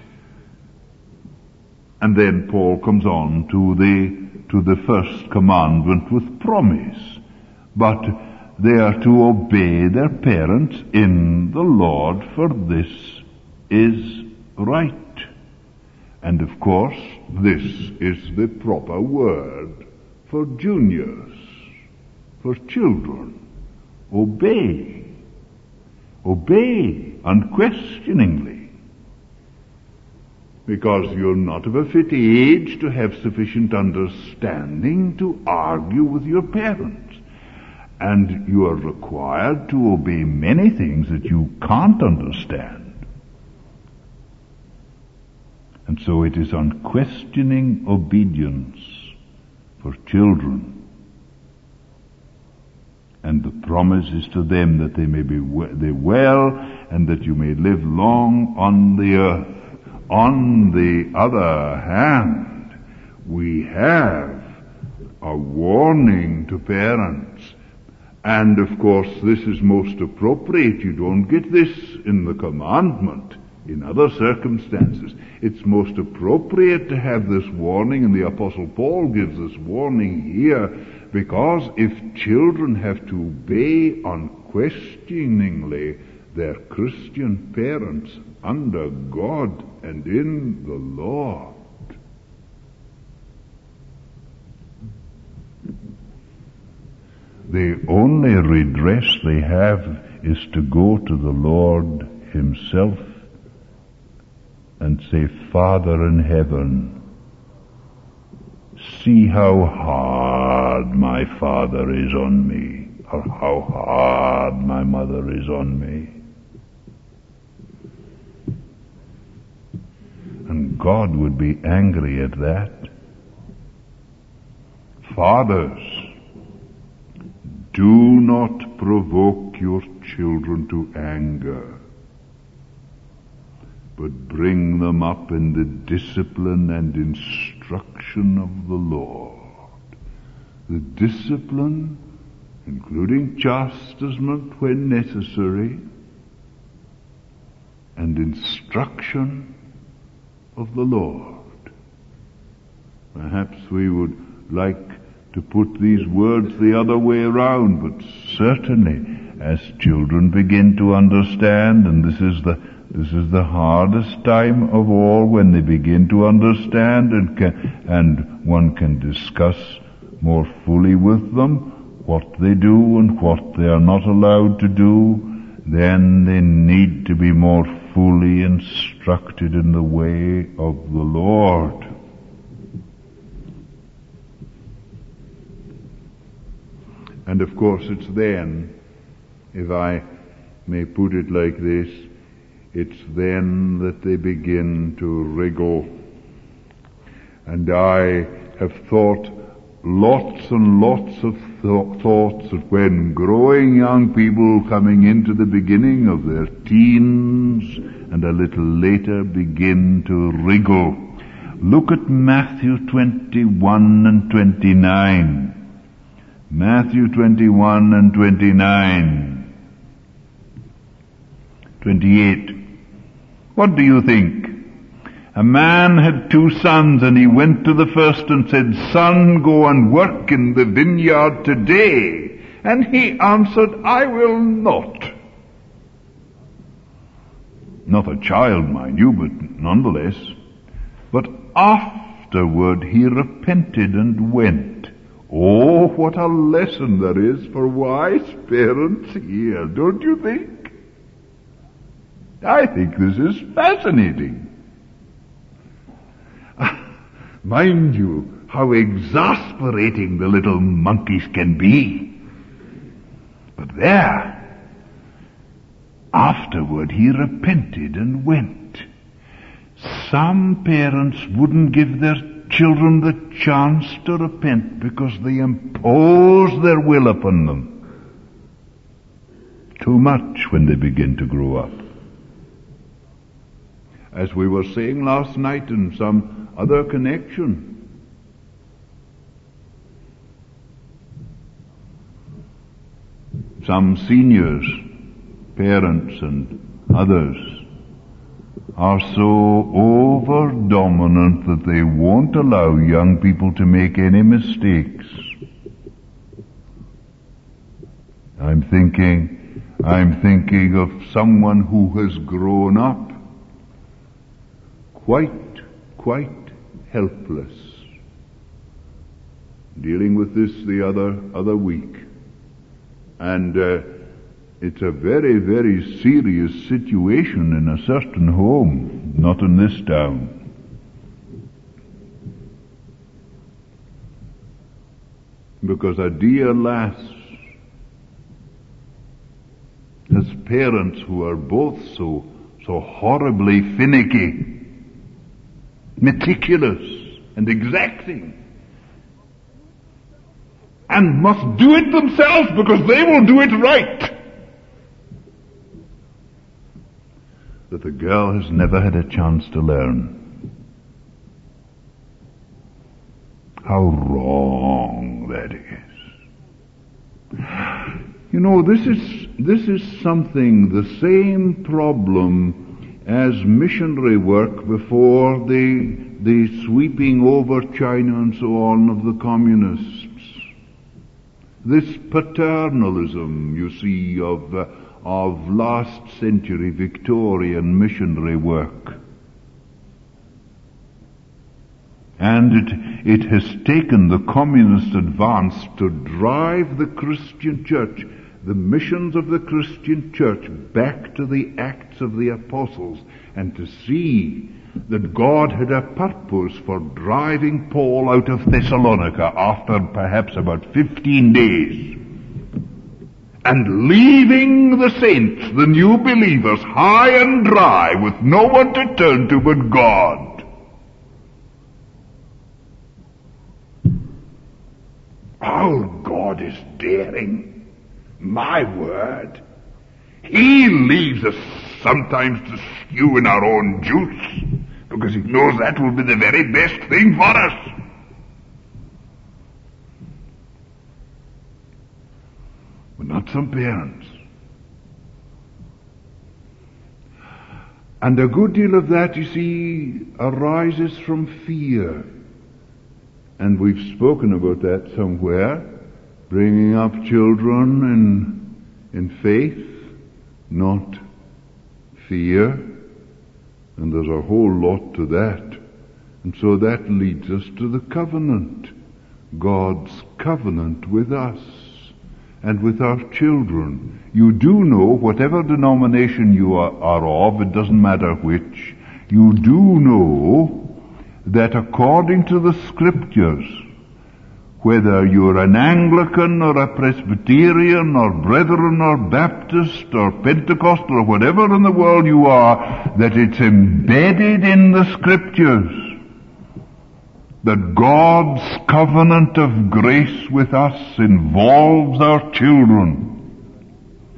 And then Paul comes on to the first commandment with promise. But they are to obey their parents in the Lord, for this is right. And of course, this is the proper word for juniors, for children. Obey. Obey unquestioningly. Because you're not of a fit age to have sufficient understanding to argue with your parents. And you are required to obey many things that you can't understand. And so it is unquestioning obedience for children. And the promise is to them that they may be well and that you may live long on the earth. On the other hand, we have a warning to parents. And of course, this is most appropriate. You don't get this in the commandment. In other circumstances, it's most appropriate to have this warning, and the Apostle Paul gives this warning here, because if children have to obey unquestioningly their Christian parents under God and in the Lord. The only redress they have is to go to the Lord Himself and say, Father in heaven, see how hard my father is on me, or how hard my mother is on me. And God would be angry at that. Fathers, do not provoke your children to anger, but bring them up in the discipline and instruction of the Lord. The discipline, including chastisement when necessary, and instruction of the Lord. Perhaps we would like to put these words the other way around, but certainly as children begin to understand, and this is the hardest time of all, when they begin to understand and one can discuss more fully with them what they do and what they are not allowed to do, then they need to be more fully instructed in the way of the Lord. And of course it's then, if I may put it like this, it's then that they begin to wriggle. And I have thought lots and lots of thoughts that when growing young people coming into the beginning of their teens and a little later begin to wriggle. Look at Matthew 21 and 29. Matthew 21 and 29. 28. What do you think? A man had 2 sons, and he went to the first and said, Son, go and work in the vineyard today. And he answered, I will not. Not a child, mind you, but nonetheless. But afterward he repented and went. Oh, what a lesson there is for wise parents here, don't you think? I think this is fascinating. Mind you, how exasperating the little monkeys can be. But there, afterward he repented and went. Some parents wouldn't give their children the chance to repent because they impose their will upon them too much when they begin to grow up. As we were saying last night in some other connection, some seniors, parents and others, are so over-dominant that they won't allow young people to make any mistakes. I'm thinking of someone who has grown up quite helpless. Dealing with this the other week. And it's a very, very serious situation in a certain home, not in this town. Because a dear lass has parents who are both so horribly finicky, meticulous and exacting, and must do it themselves because they will do it right. That the girl has never had a chance to learn. How wrong that is. You know, this is something, the same problem as missionary work before the sweeping over China and so on of the communists. This paternalism, you see, of last century Victorian missionary work. And it has taken the communist advance to drive the Christian church, the missions of the Christian church, back to the Acts of the Apostles, and to see that God had a purpose for driving Paul out of Thessalonica after perhaps about 15 days, and leaving the saints, the new believers, high and dry with no one to turn to but God. Our God is daring. My word. He leaves us sometimes to stew in our own juice, because he knows that will be the very best thing for us. But not some parents. And a good deal of that, you see, arises from fear. And we've spoken about that somewhere, bringing up children in faith, not fear. And there's a whole lot to that. And so that leads us to the covenant, God's covenant with us and with our children. You do know, whatever denomination you are of, it doesn't matter which, you do know that according to the Scriptures, whether you're an Anglican or a Presbyterian or Brethren or Baptist or Pentecostal or whatever in the world you are, that it's embedded in the Scriptures that God's covenant of grace with us involves our children.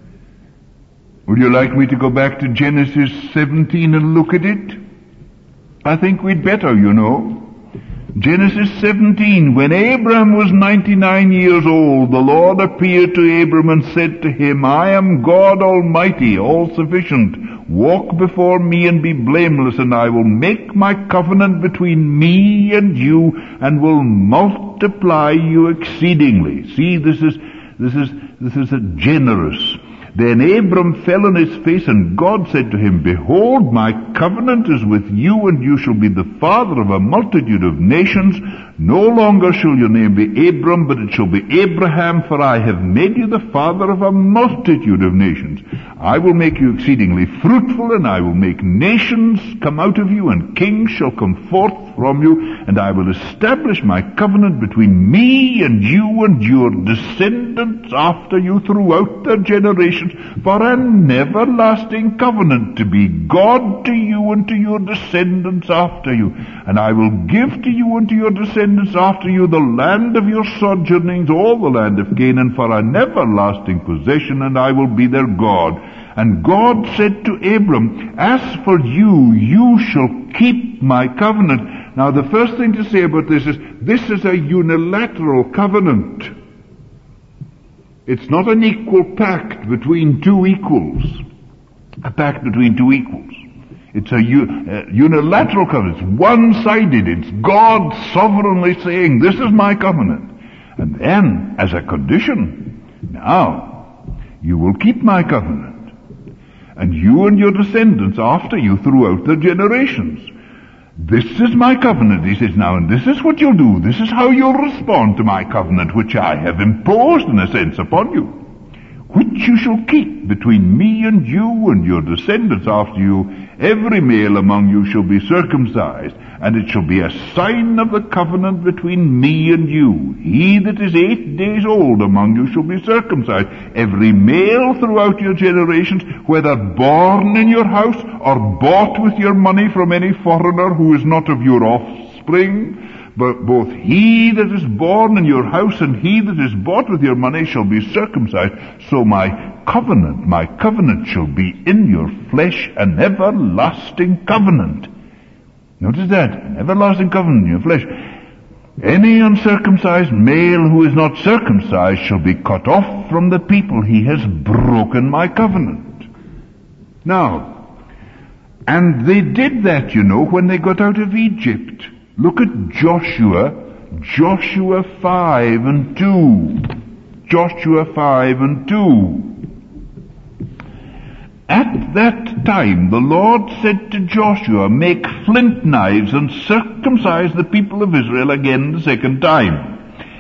Would you like me to go back to Genesis 17 and look at it? I think we'd better, you know. Genesis 17, when Abram was 99 years old, the Lord appeared to Abram and said to him, I am God Almighty, all-sufficient. Walk before me and be blameless, and I will make my covenant between me and you, and will multiply you exceedingly. See, this is a generous. Then Abram fell on his face, and God said to him, Behold, my covenant is with you, and you shall be the father of a multitude of nations. No longer shall your name be Abram, but it shall be Abraham, for I have made you the father of a multitude of nations. I will make you exceedingly fruitful, and I will make nations come out of you, and kings shall come forth from you, and I will establish my covenant between me and you and your descendants after you throughout their generations, for an everlasting covenant, to be God to you and to your descendants after you. And I will give to you and to your descendants after you the land of your sojournings, all the land of Canaan, for an everlasting possession, and I will be their God. And God said to Abram, As for you, you shall keep my covenant. Now the first thing to say about this is a unilateral covenant. It's not an equal pact between two equals. A pact between two equals. It's a unilateral covenant. It's one-sided. It's God sovereignly saying, this is my covenant. And then, as a condition, now, you will keep my covenant. And you and your descendants after you throughout the generations. This is my covenant, he says now, and this is what you'll do. This is how you'll respond to my covenant, which I have imposed in a sense upon you, which you shall keep between me and you and your descendants after you. Every male among you shall be circumcised, and it shall be a sign of the covenant between me and you. He that is 8 days old among you shall be circumcised. Every male throughout your generations, whether born in your house or bought with your money from any foreigner who is not of your offspring, but both he that is born in your house and he that is bought with your money shall be circumcised. So my covenant shall be in your flesh, an everlasting covenant. Notice that, an everlasting covenant in your flesh. Any uncircumcised male who is not circumcised shall be cut off from the people. He has broken my covenant. Now, and they did that, you know, when they got out of Egypt. Look at Joshua 5 and 2. Joshua 5 and 2. At that time the Lord said to Joshua, make flint knives and circumcise the people of Israel again the second time,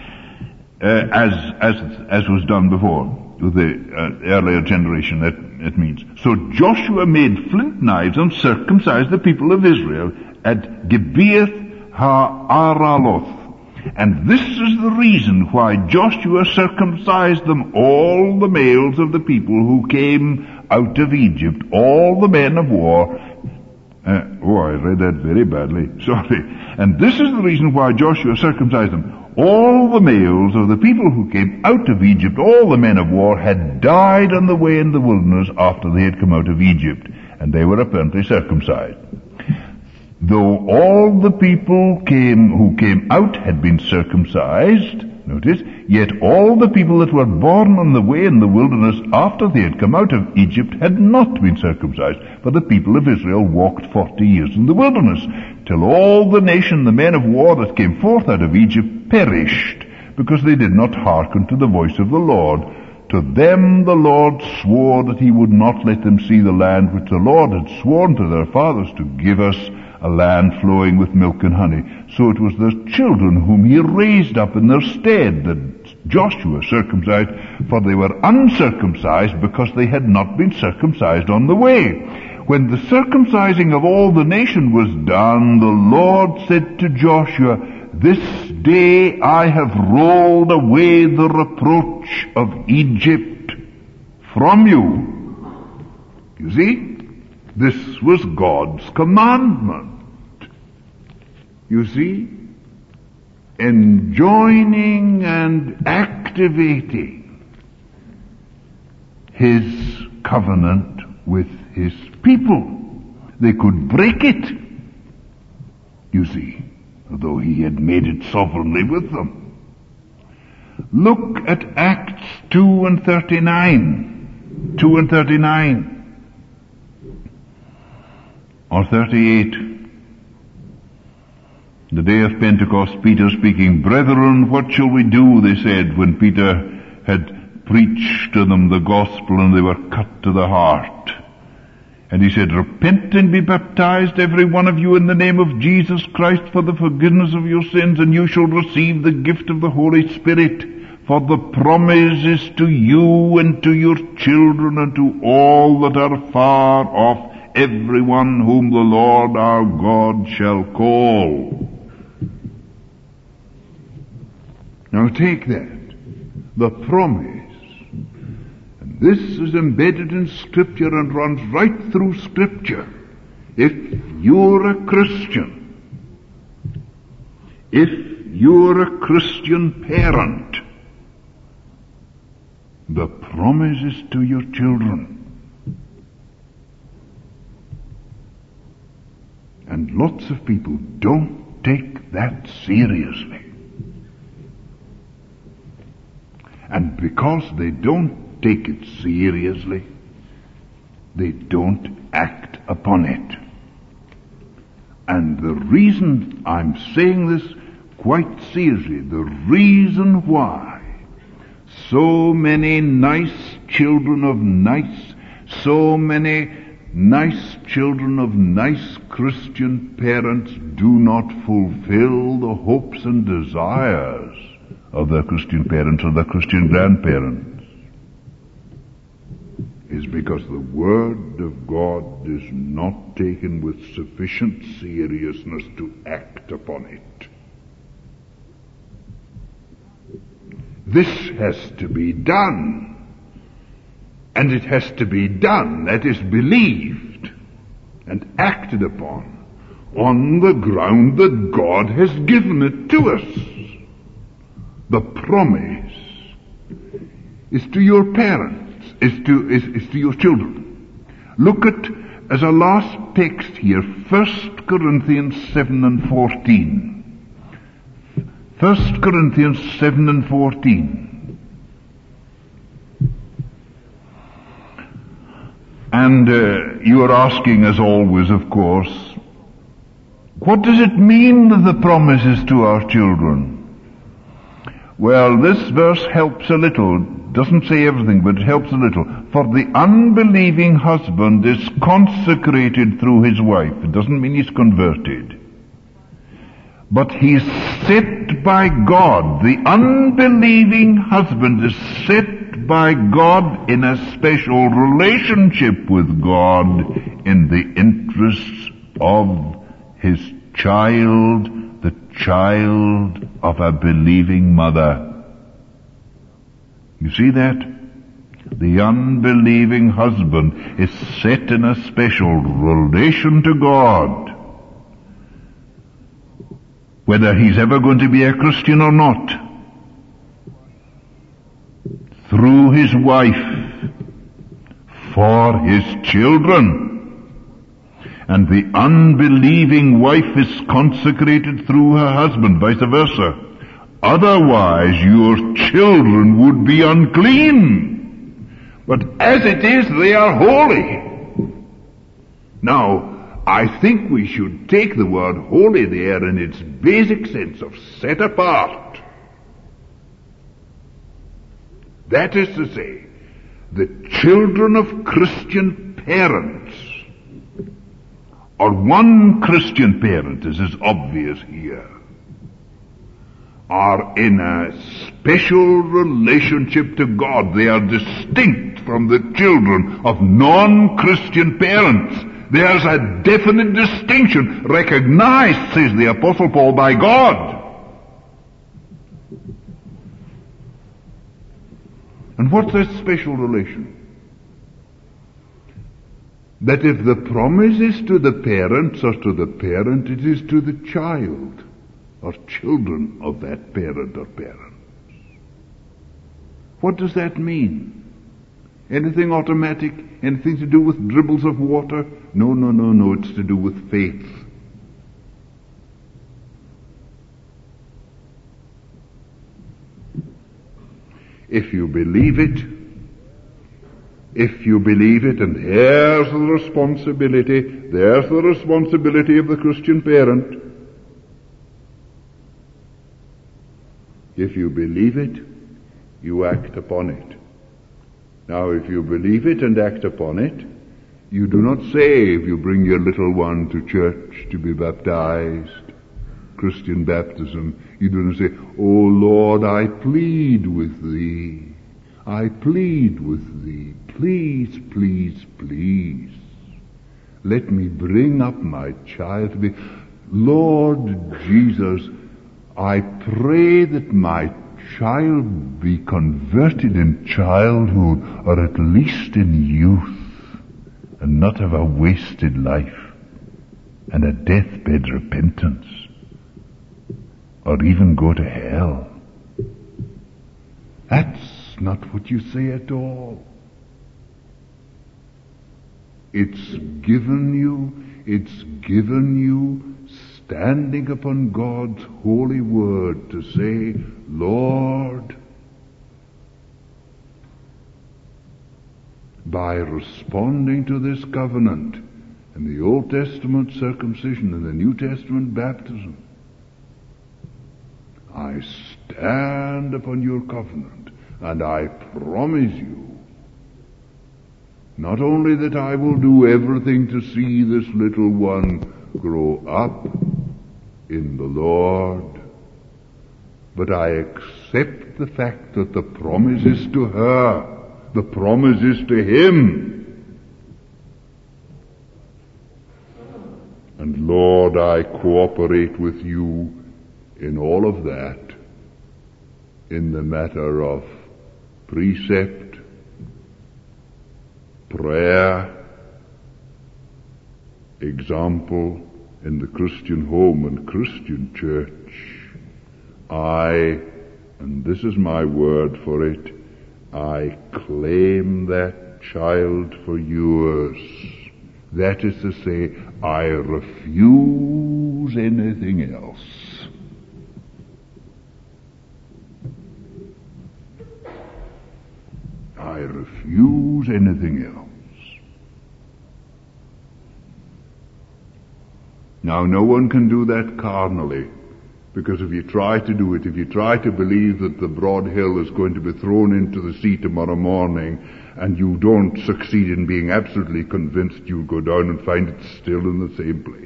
as was done before with the earlier generation, it means. So Joshua made flint knives and circumcised the people of Israel at Gibeath Ha'araloth. And this is the reason why Joshua circumcised them, all the males of the people who came out of Egypt, all the men of war. I read that very badly. Sorry. And this is the reason why Joshua circumcised them. All the males of the people who came out of Egypt, all the men of war, had died on the way in the wilderness after they had come out of Egypt, and they were apparently circumcised. Though all the people who came out had been circumcised, notice, yet all the people that were born on the way in the wilderness after they had come out of Egypt had not been circumcised, for the people of Israel walked 40 years in the wilderness, till all the nation, the men of war that came forth out of Egypt, perished, because they did not hearken to the voice of the Lord. To them the Lord swore that he would not let them see the land which the Lord had sworn to their fathers to give us, a land flowing with milk and honey. So it was their children whom he raised up in their stead that Joshua circumcised, for they were uncircumcised because they had not been circumcised on the way. When the circumcising of all the nation was done, the Lord said to Joshua, this day I have rolled away the reproach of Egypt from you. You see, this was God's commandment. You see, enjoining and activating his covenant with his people. They could break it, you see, although he had made it sovereignly with them. Look at Acts 2 and 39. 2 and 39. Or 38. The day of Pentecost, Peter speaking, brethren, what shall we do, they said, when Peter had preached to them the gospel and they were cut to the heart. And he said, repent and be baptized, every one of you, in the name of Jesus Christ for the forgiveness of your sins, and you shall receive the gift of the Holy Spirit. For the promise is to you and to your children and to all that are far off, everyone whom the Lord our God shall call. Now take that, the promise. And this is embedded in Scripture and runs right through Scripture. If you're a Christian, if you're a Christian parent, the promise is to your children. And lots of people don't take that seriously. And because they don't take it seriously, they don't act upon it. And the reason I'm saying this quite seriously, the reason why so many nice children of nice Christian parents do not fulfill the hopes and desires of their Christian parents or their Christian grandparents is because the Word of God is not taken with sufficient seriousness to act upon it. This has to be done. And it has to be done, that is, believed and acted upon on the ground that God has given it to us. The promise is to your parents, is to your children. Look at, as a last text here, 1 Corinthians 7 and 14. 1 Corinthians 7 and 14. And you are asking, as always, of course, what does it mean that the promise is to our children? Well, this verse helps a little. doesn't say everything, but it helps a little. For the unbelieving husband is consecrated through his wife. It doesn't mean he's converted. But he's set by God. The unbelieving husband is set by God in a special relationship with God in the interests of his child, the child of a believing mother. You see that? The unbelieving husband is set in a special relation to God. Whether he's ever going to be a Christian or not. Through his wife. For his children. And the unbelieving wife is consecrated through her husband, vice versa. Otherwise your children would be unclean. But as it is, they are holy. Now, I think we should take the word holy there in its basic sense of set apart. That is to say, the children of Christian parents, or one Christian parent, as is obvious here, are in a special relationship to God. They are distinct from the children of non-Christian parents. There's a definite distinction recognized, says the Apostle Paul, by God. And what's that special relation? That if the promise is to the parents or to the parent, it is to the child or children of that parent or parents. What does that mean? Anything automatic? Anything to do with dribbles of water? No, it's to do with faith. If you believe it, and there's the responsibility of the Christian parent. If you believe it, you act upon it. Now, if you believe it and act upon it, you do not say, if you bring your little one to church to be baptized, Christian baptism, you do not say, "Oh Lord, I plead with thee. I plead with thee. Please, please, please. Let me bring up my child to thee. Lord Jesus, I pray that my child be converted in childhood, or at least in youth, and not have a wasted life and a deathbed repentance, or even go to hell." That's not what you say at all. It's given you standing upon God's holy word to say, "Lord, by responding to this covenant in the Old Testament circumcision and the New Testament baptism, I stand upon your covenant, and I promise you not only that I will do everything to see this little one grow up in the Lord, but I accept the fact that the promise is to her, the promise is to him. And Lord, I cooperate with you in all of that, in the matter of precept, prayer, example in the Christian home and Christian church. And this is my word for it, I claim that child for yours. That is to say, I refuse anything else. I refuse anything else. Now, no one can do that carnally. Because if you try to do it, if you try to believe that the broad hill is going to be thrown into the sea tomorrow morning, and you don't succeed in being absolutely convinced, you'll go down and find it still in the same place.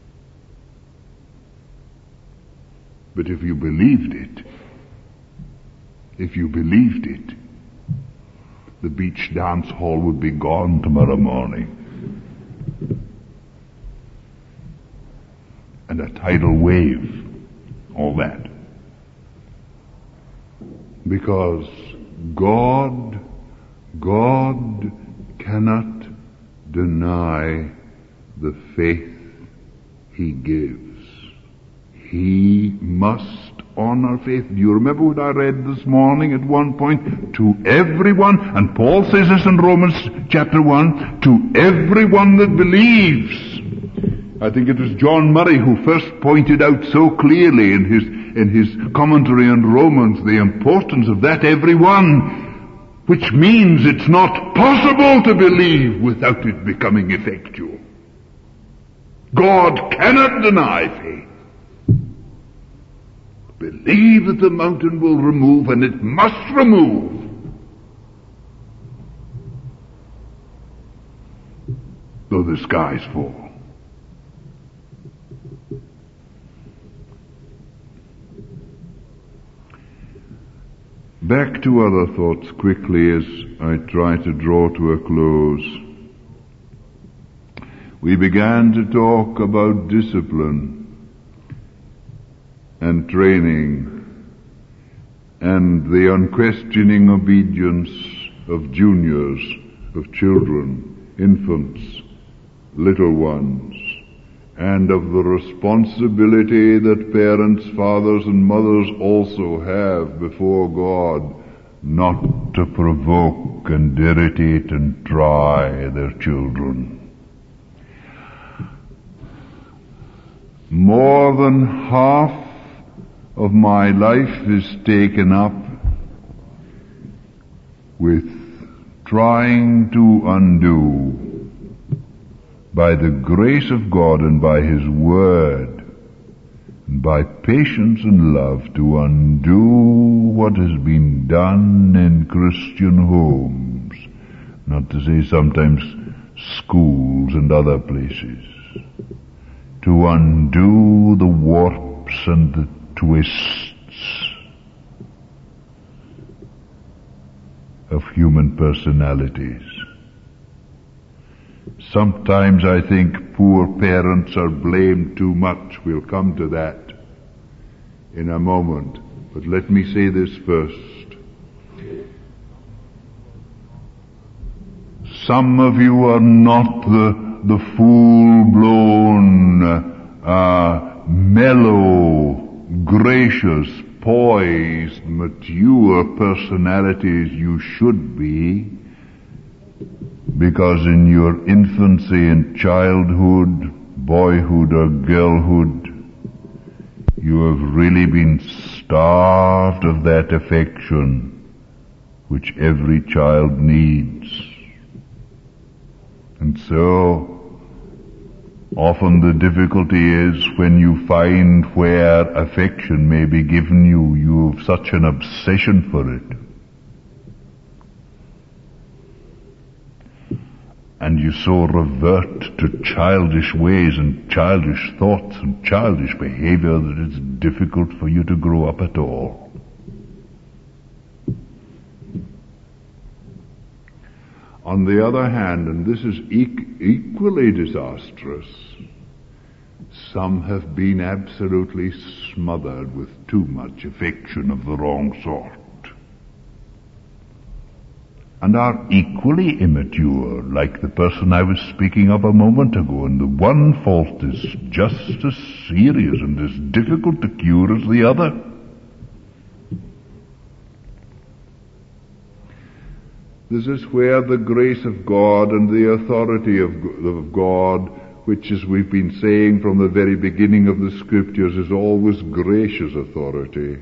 But if you believed it, the beach dance hall would be gone tomorrow morning. And a tidal wave, all that. Because God cannot deny the faith He gives. He must honor faith. Do you remember what I read this morning at one point? To everyone, and Paul says this in Romans chapter 1, to everyone that believes. I think it was John Murray who first pointed out so clearly in his commentary on Romans the importance of that everyone, which means it's not possible to believe without it becoming effectual. God cannot deny faith. Believe that the mountain will remove, and it must remove. Though the skies fall. Back to other thoughts quickly as I try to draw to a close. We began to talk about discipline and training and the unquestioning obedience of juniors, of children, infants, little ones, and of the responsibility that parents, fathers and mothers also have before God not to provoke and irritate and try their children. More than half of my life is taken up with trying to undo, by the grace of God and by His Word, and by patience and love, to undo what has been done in Christian homes, not to say sometimes schools and other places, to undo the warps and the twists of human personalities. Sometimes I think poor parents are blamed too much. We'll come to that in a moment. But let me say this first. Some of you are not the full-blown, mellow, gracious, poised, mature personalities you should be, because in your infancy and childhood, boyhood or girlhood, you have really been starved of that affection which every child needs. And so, often the difficulty is when you find where affection may be given you, you have such an obsession for it. And you so revert to childish ways and childish thoughts and childish behavior that it's difficult for you to grow up at all. On the other hand, and this is equally disastrous, some have been absolutely smothered with too much affection of the wrong sort, and are equally immature, like the person I was speaking of a moment ago, and the one fault is just as serious and as difficult to cure as the other. This is where the grace of God and the authority of God, which, as we've been saying from the very beginning of the Scriptures, is always gracious authority,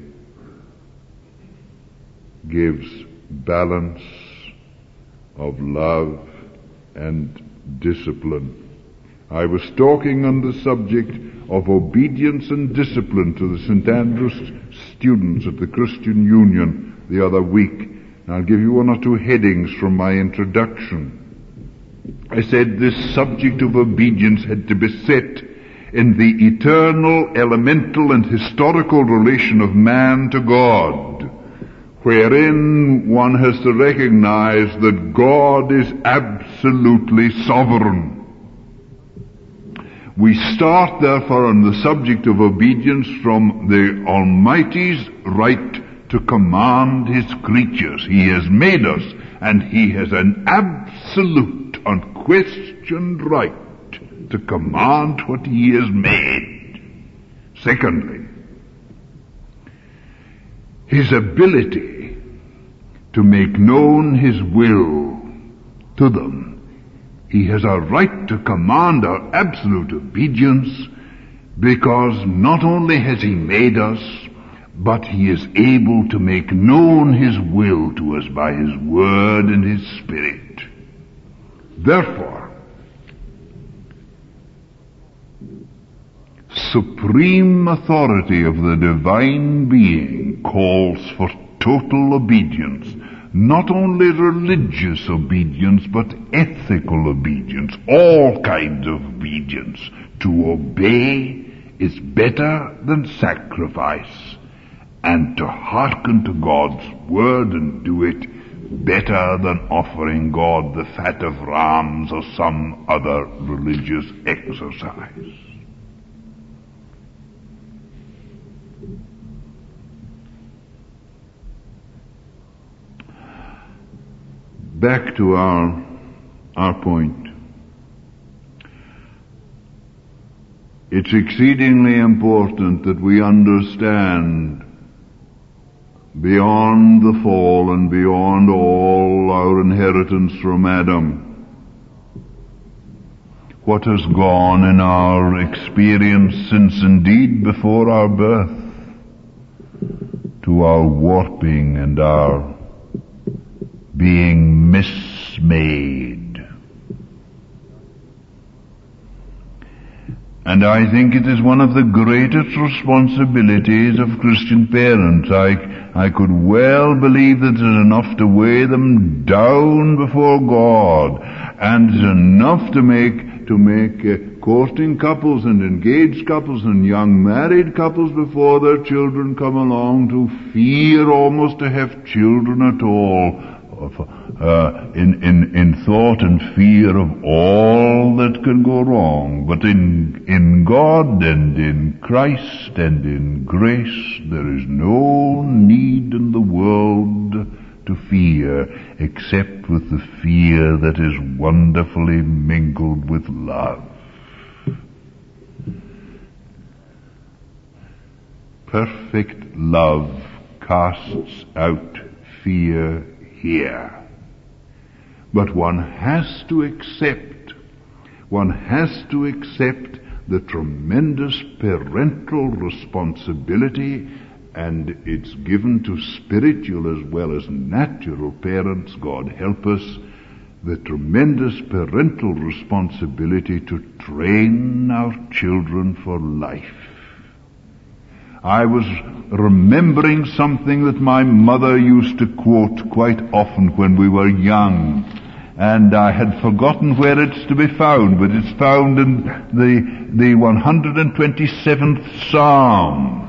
gives balance of love and discipline. I was talking on the subject of obedience and discipline to the St. Andrews students at the Christian Union the other week. And I'll give you one or two headings from my introduction. I said this subject of obedience had to be set in the eternal, elemental, and historical relation of man to God, wherein one has to recognize that God is absolutely sovereign. We start, therefore, on the subject of obedience from the Almighty's right to command His creatures. He has made us, and He has an absolute, unquestioned right to command what He has made. Secondly, His ability to make known His will to them. He has a right to command our absolute obedience because not only has He made us, but He is able to make known His will to us by His Word and His Spirit. Therefore, supreme authority of the divine being calls for total obedience. Not only religious obedience, but ethical obedience, all kinds of obedience. To obey is better than sacrifice, and to hearken to God's word and do it better than offering God the fat of rams or some other religious exercise. Back to our point. It's exceedingly important that we understand beyond the fall and beyond all our inheritance from Adam what has gone in our experience since indeed before our birth to our warping and our being mismade. And I think it is one of the greatest responsibilities of Christian parents. I could well believe that it is enough to weigh them down before God, and it is enough to make courting couples and engaged couples and young married couples before their children come along to fear almost to have children at all, in thought and fear of all that can go wrong. But in God and in Christ and in grace there is no need in the world to fear except with the fear that is wonderfully mingled with love. Perfect love casts out fear here. But one has to accept the tremendous parental responsibility, and it's given to spiritual as well as natural parents, God help us, the tremendous parental responsibility to train our children for life. I was remembering something that my mother used to quote quite often when we were young, and I had forgotten where it's to be found, but it's found in the 127th Psalm.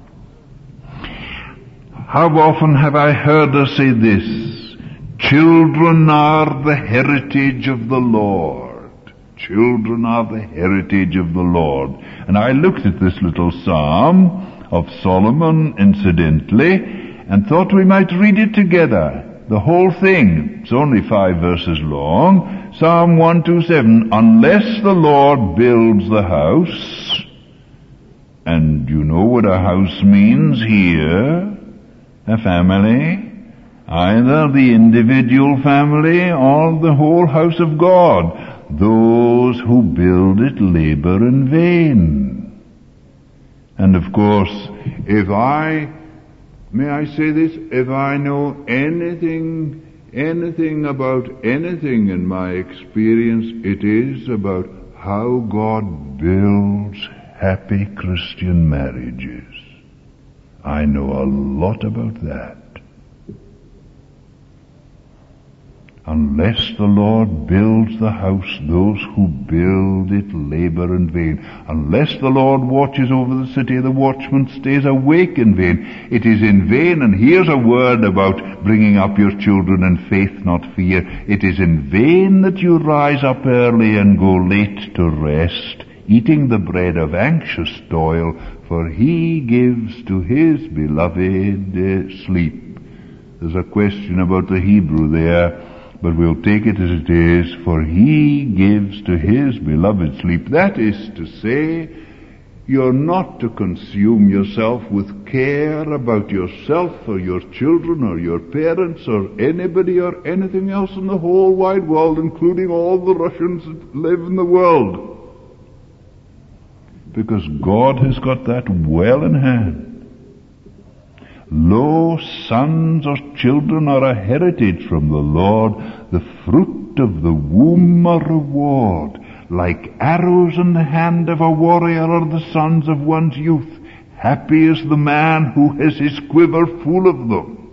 How often have I heard her say this: children are the heritage of the Lord. Children are the heritage of the Lord. And I looked at this little psalm of Solomon, incidentally, and thought we might read it together. The whole thing. It's only 5 verses long. Psalm 127. Unless the Lord builds the house, and you know what a house means here, a family, either the individual family or the whole house of God, those who build it labor in vain. And of course, if I know anything about anything in my experience, it is about how God builds happy Christian marriages. I know a lot about that. Unless the Lord builds the house, those who build it labor in vain. Unless the Lord watches over the city, the watchman stays awake in vain. It is in vain, and here's a word about bringing up your children in faith, not fear. It is in vain that you rise up early and go late to rest, eating the bread of anxious toil, for he gives to his beloved sleep. There's a question about the Hebrew there, but we'll take it as it is, for he gives to his beloved sleep. That is to say, you're not to consume yourself with care about yourself or your children or your parents or anybody or anything else in the whole wide world, including all the Russians that live in the world. Because God has got that well in hand. Lo, sons or children are a heritage from the Lord, the fruit of the womb a reward. Like arrows in the hand of a warrior are the sons of one's youth. Happy is the man who has his quiver full of them.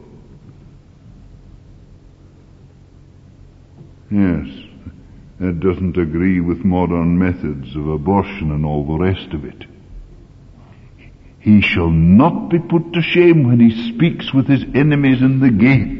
Yes, that doesn't agree with modern methods of abortion and all the rest of it. He shall not be put to shame when he speaks with his enemies in the gate.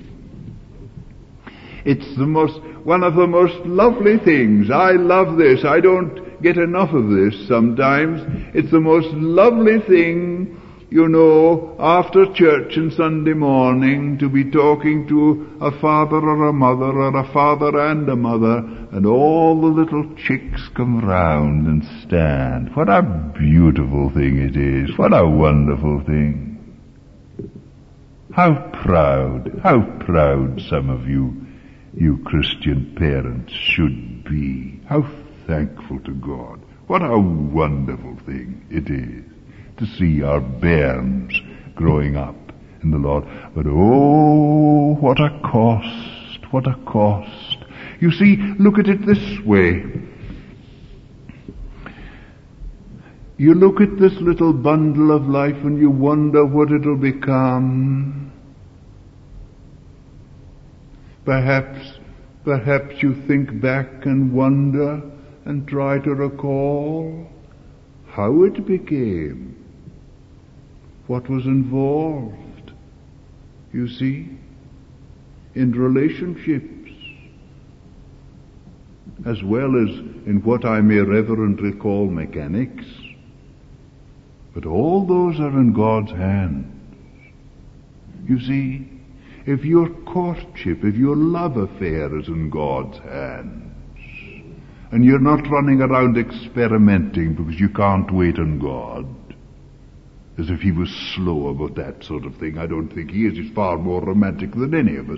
It's one of the most lovely things. I love this. I don't get enough of this sometimes. It's the most lovely thing, after church on Sunday morning, to be talking to a father or a mother or a father and a mother, and all the little chicks come round and stand. What a beautiful thing it is. What a wonderful thing. How proud some of you Christian parents should be. How thankful to God. What a wonderful thing it is to see our bairns growing up in the Lord. But oh, what a cost. You see, look at it this way. You look at this little bundle of life and you wonder what it'll become. Perhaps you think back and wonder and try to recall how it became, what was involved, you see, in relationships, as well as in what I may reverently call mechanics. But all those are in God's hands. You see, if your courtship, if your love affair is in God's hands, and you're not running around experimenting because you can't wait on God, as if he was slow about that sort of thing. I don't think he is. He's far more romantic than any of us.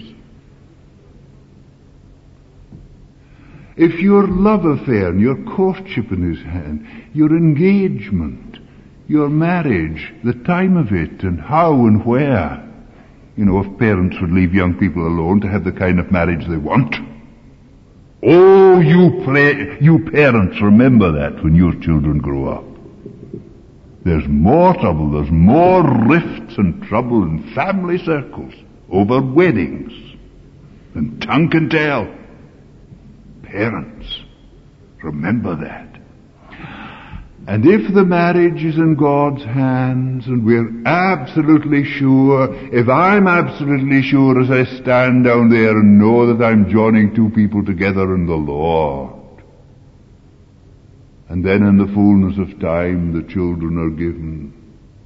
If your love affair and your courtship in his hand, your engagement, your marriage, the time of it, and how and where, if parents would leave young people alone to have the kind of marriage they want. Oh, you parents, remember that when your children grow up. There's more trouble, there's more rifts and trouble in family circles over weddings than tongue can tell. Parents, remember that. And if the marriage is in God's hands, and we're absolutely sure, if I'm absolutely sure as I stand down there and know that I'm joining two people together in the Lord, and then in the fullness of time the children are given,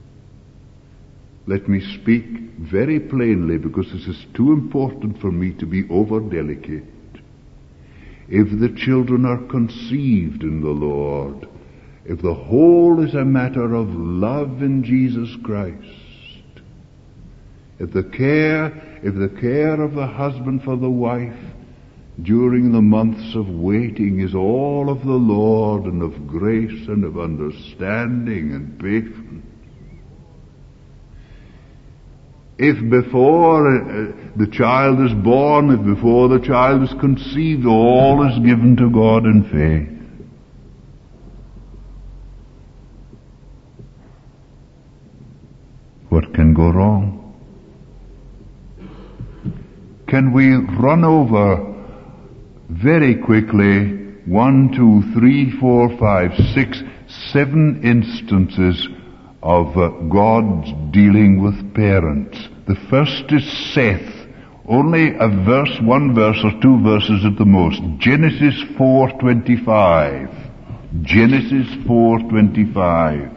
let me speak very plainly, because this is too important for me to be over-delicate. If the children are conceived in the Lord, if the whole is a matter of love in Jesus Christ, if the care of the husband for the wife during the months of waiting is all of the Lord and of grace and of understanding and patience, if before the child is born, if before the child is conceived, all is given to God in faith, What can go wrong? Can we run over very quickly 1, 2, 3, 4, 5, 6, 7 instances of God's dealing with parents? The first is Seth. Only a verse, one verse or two verses at the most. Genesis 4:25. Genesis 4:25.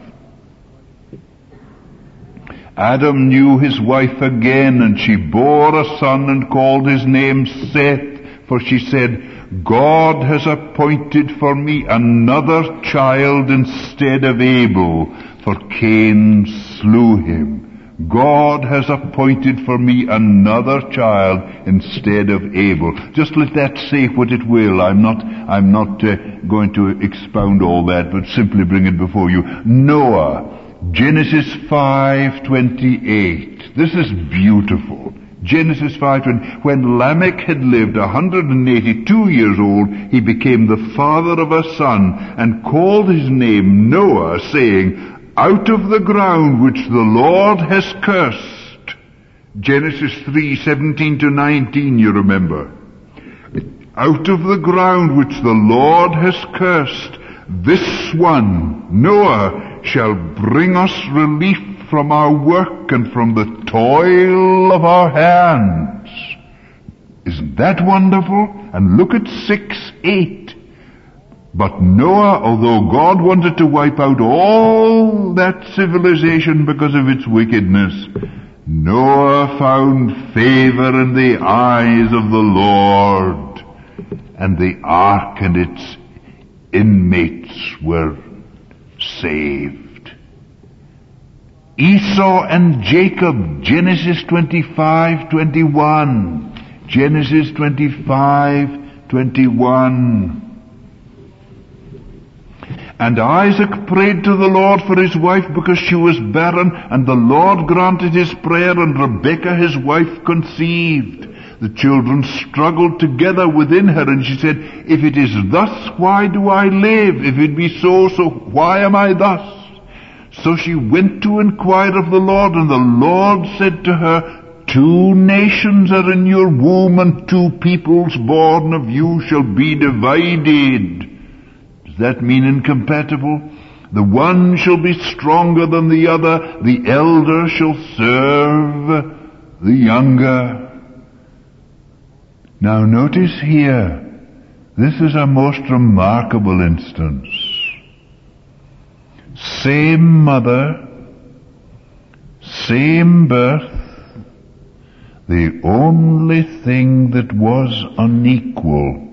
Adam knew his wife again, and she bore a son and called his name Seth, for she said, God has appointed for me another child instead of Abel, for Cain slew him. God has appointed for me another child instead of Abel. Just let that say what it will. I'm not going to expound all that, but simply bring it before you. Noah, Genesis 5:28. This is beautiful. Genesis 5:20. When Lamech had lived 182 years old, he became the father of a son, and called his name Noah, saying, out of the ground which the Lord has cursed. Genesis 3:17-19, you remember. Out of the ground which the Lord has cursed, this one, Noah, shall bring us relief from our work and from the toil of our hands. Isn't that wonderful? And look at 6:8. But Noah, although God wanted to wipe out all that civilization because of its wickedness, Noah found favor in the eyes of the Lord, and the ark and its inmates were saved. Esau and Jacob, Genesis 25:21. Genesis 25:21. And Isaac prayed to the Lord for his wife because she was barren, and the Lord granted his prayer, and Rebekah his wife conceived. The children struggled together within her, and she said, if it is thus, why do I live? If it be so, why am I thus? So she went to inquire of the Lord, and the Lord said to her, 2 nations are in your womb, and 2 peoples born of you shall be divided. Does that mean incompatible? The one shall be stronger than the other. The elder shall serve the younger. Now notice here, this is a most remarkable instance. Same mother, same birth. The only thing that was unequal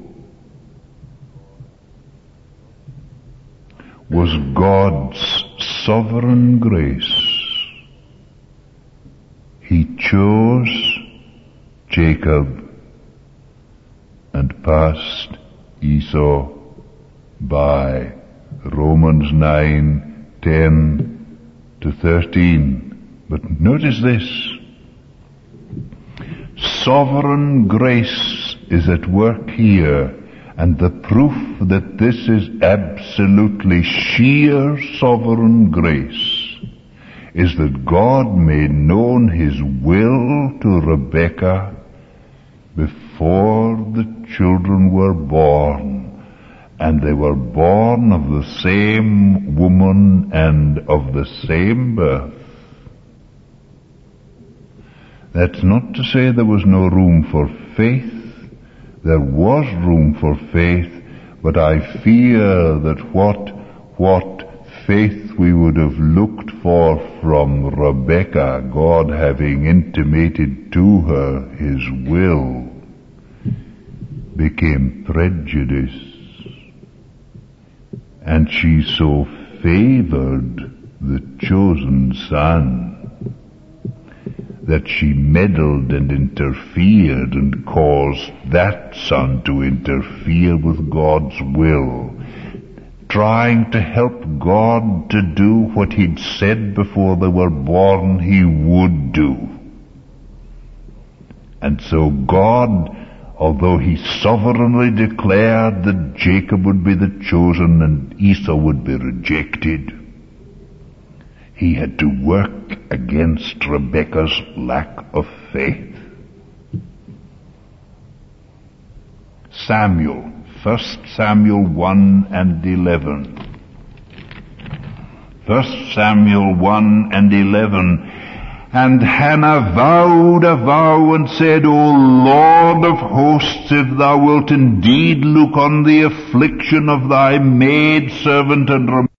was God's sovereign grace. He chose Jacob and passed Esau by. Romans 9:10-13. But notice this. Sovereign grace is at work here. And the proof that this is absolutely sheer sovereign grace is that God made known his will to Rebekah before the children were born. And they were born of the same woman and of the same birth. That's not to say there was no room for faith. There was room for faith, but I fear that what faith we would have looked for from Rebekah, God having intimated to her his will, became prejudice. And she so favored the chosen son that she meddled and interfered and caused that son to interfere with God's will, trying to help God to do what he'd said before they were born he would do. And so God, although he sovereignly declared that Jacob would be the chosen and Esau would be rejected, he had to work against Rebekah's lack of faith. Samuel, 1 Samuel 1 and 11. 1 Samuel 1 and 11. And Hannah vowed a vow and said, O Lord of hosts, if thou wilt indeed look on the affliction of thy maidservant and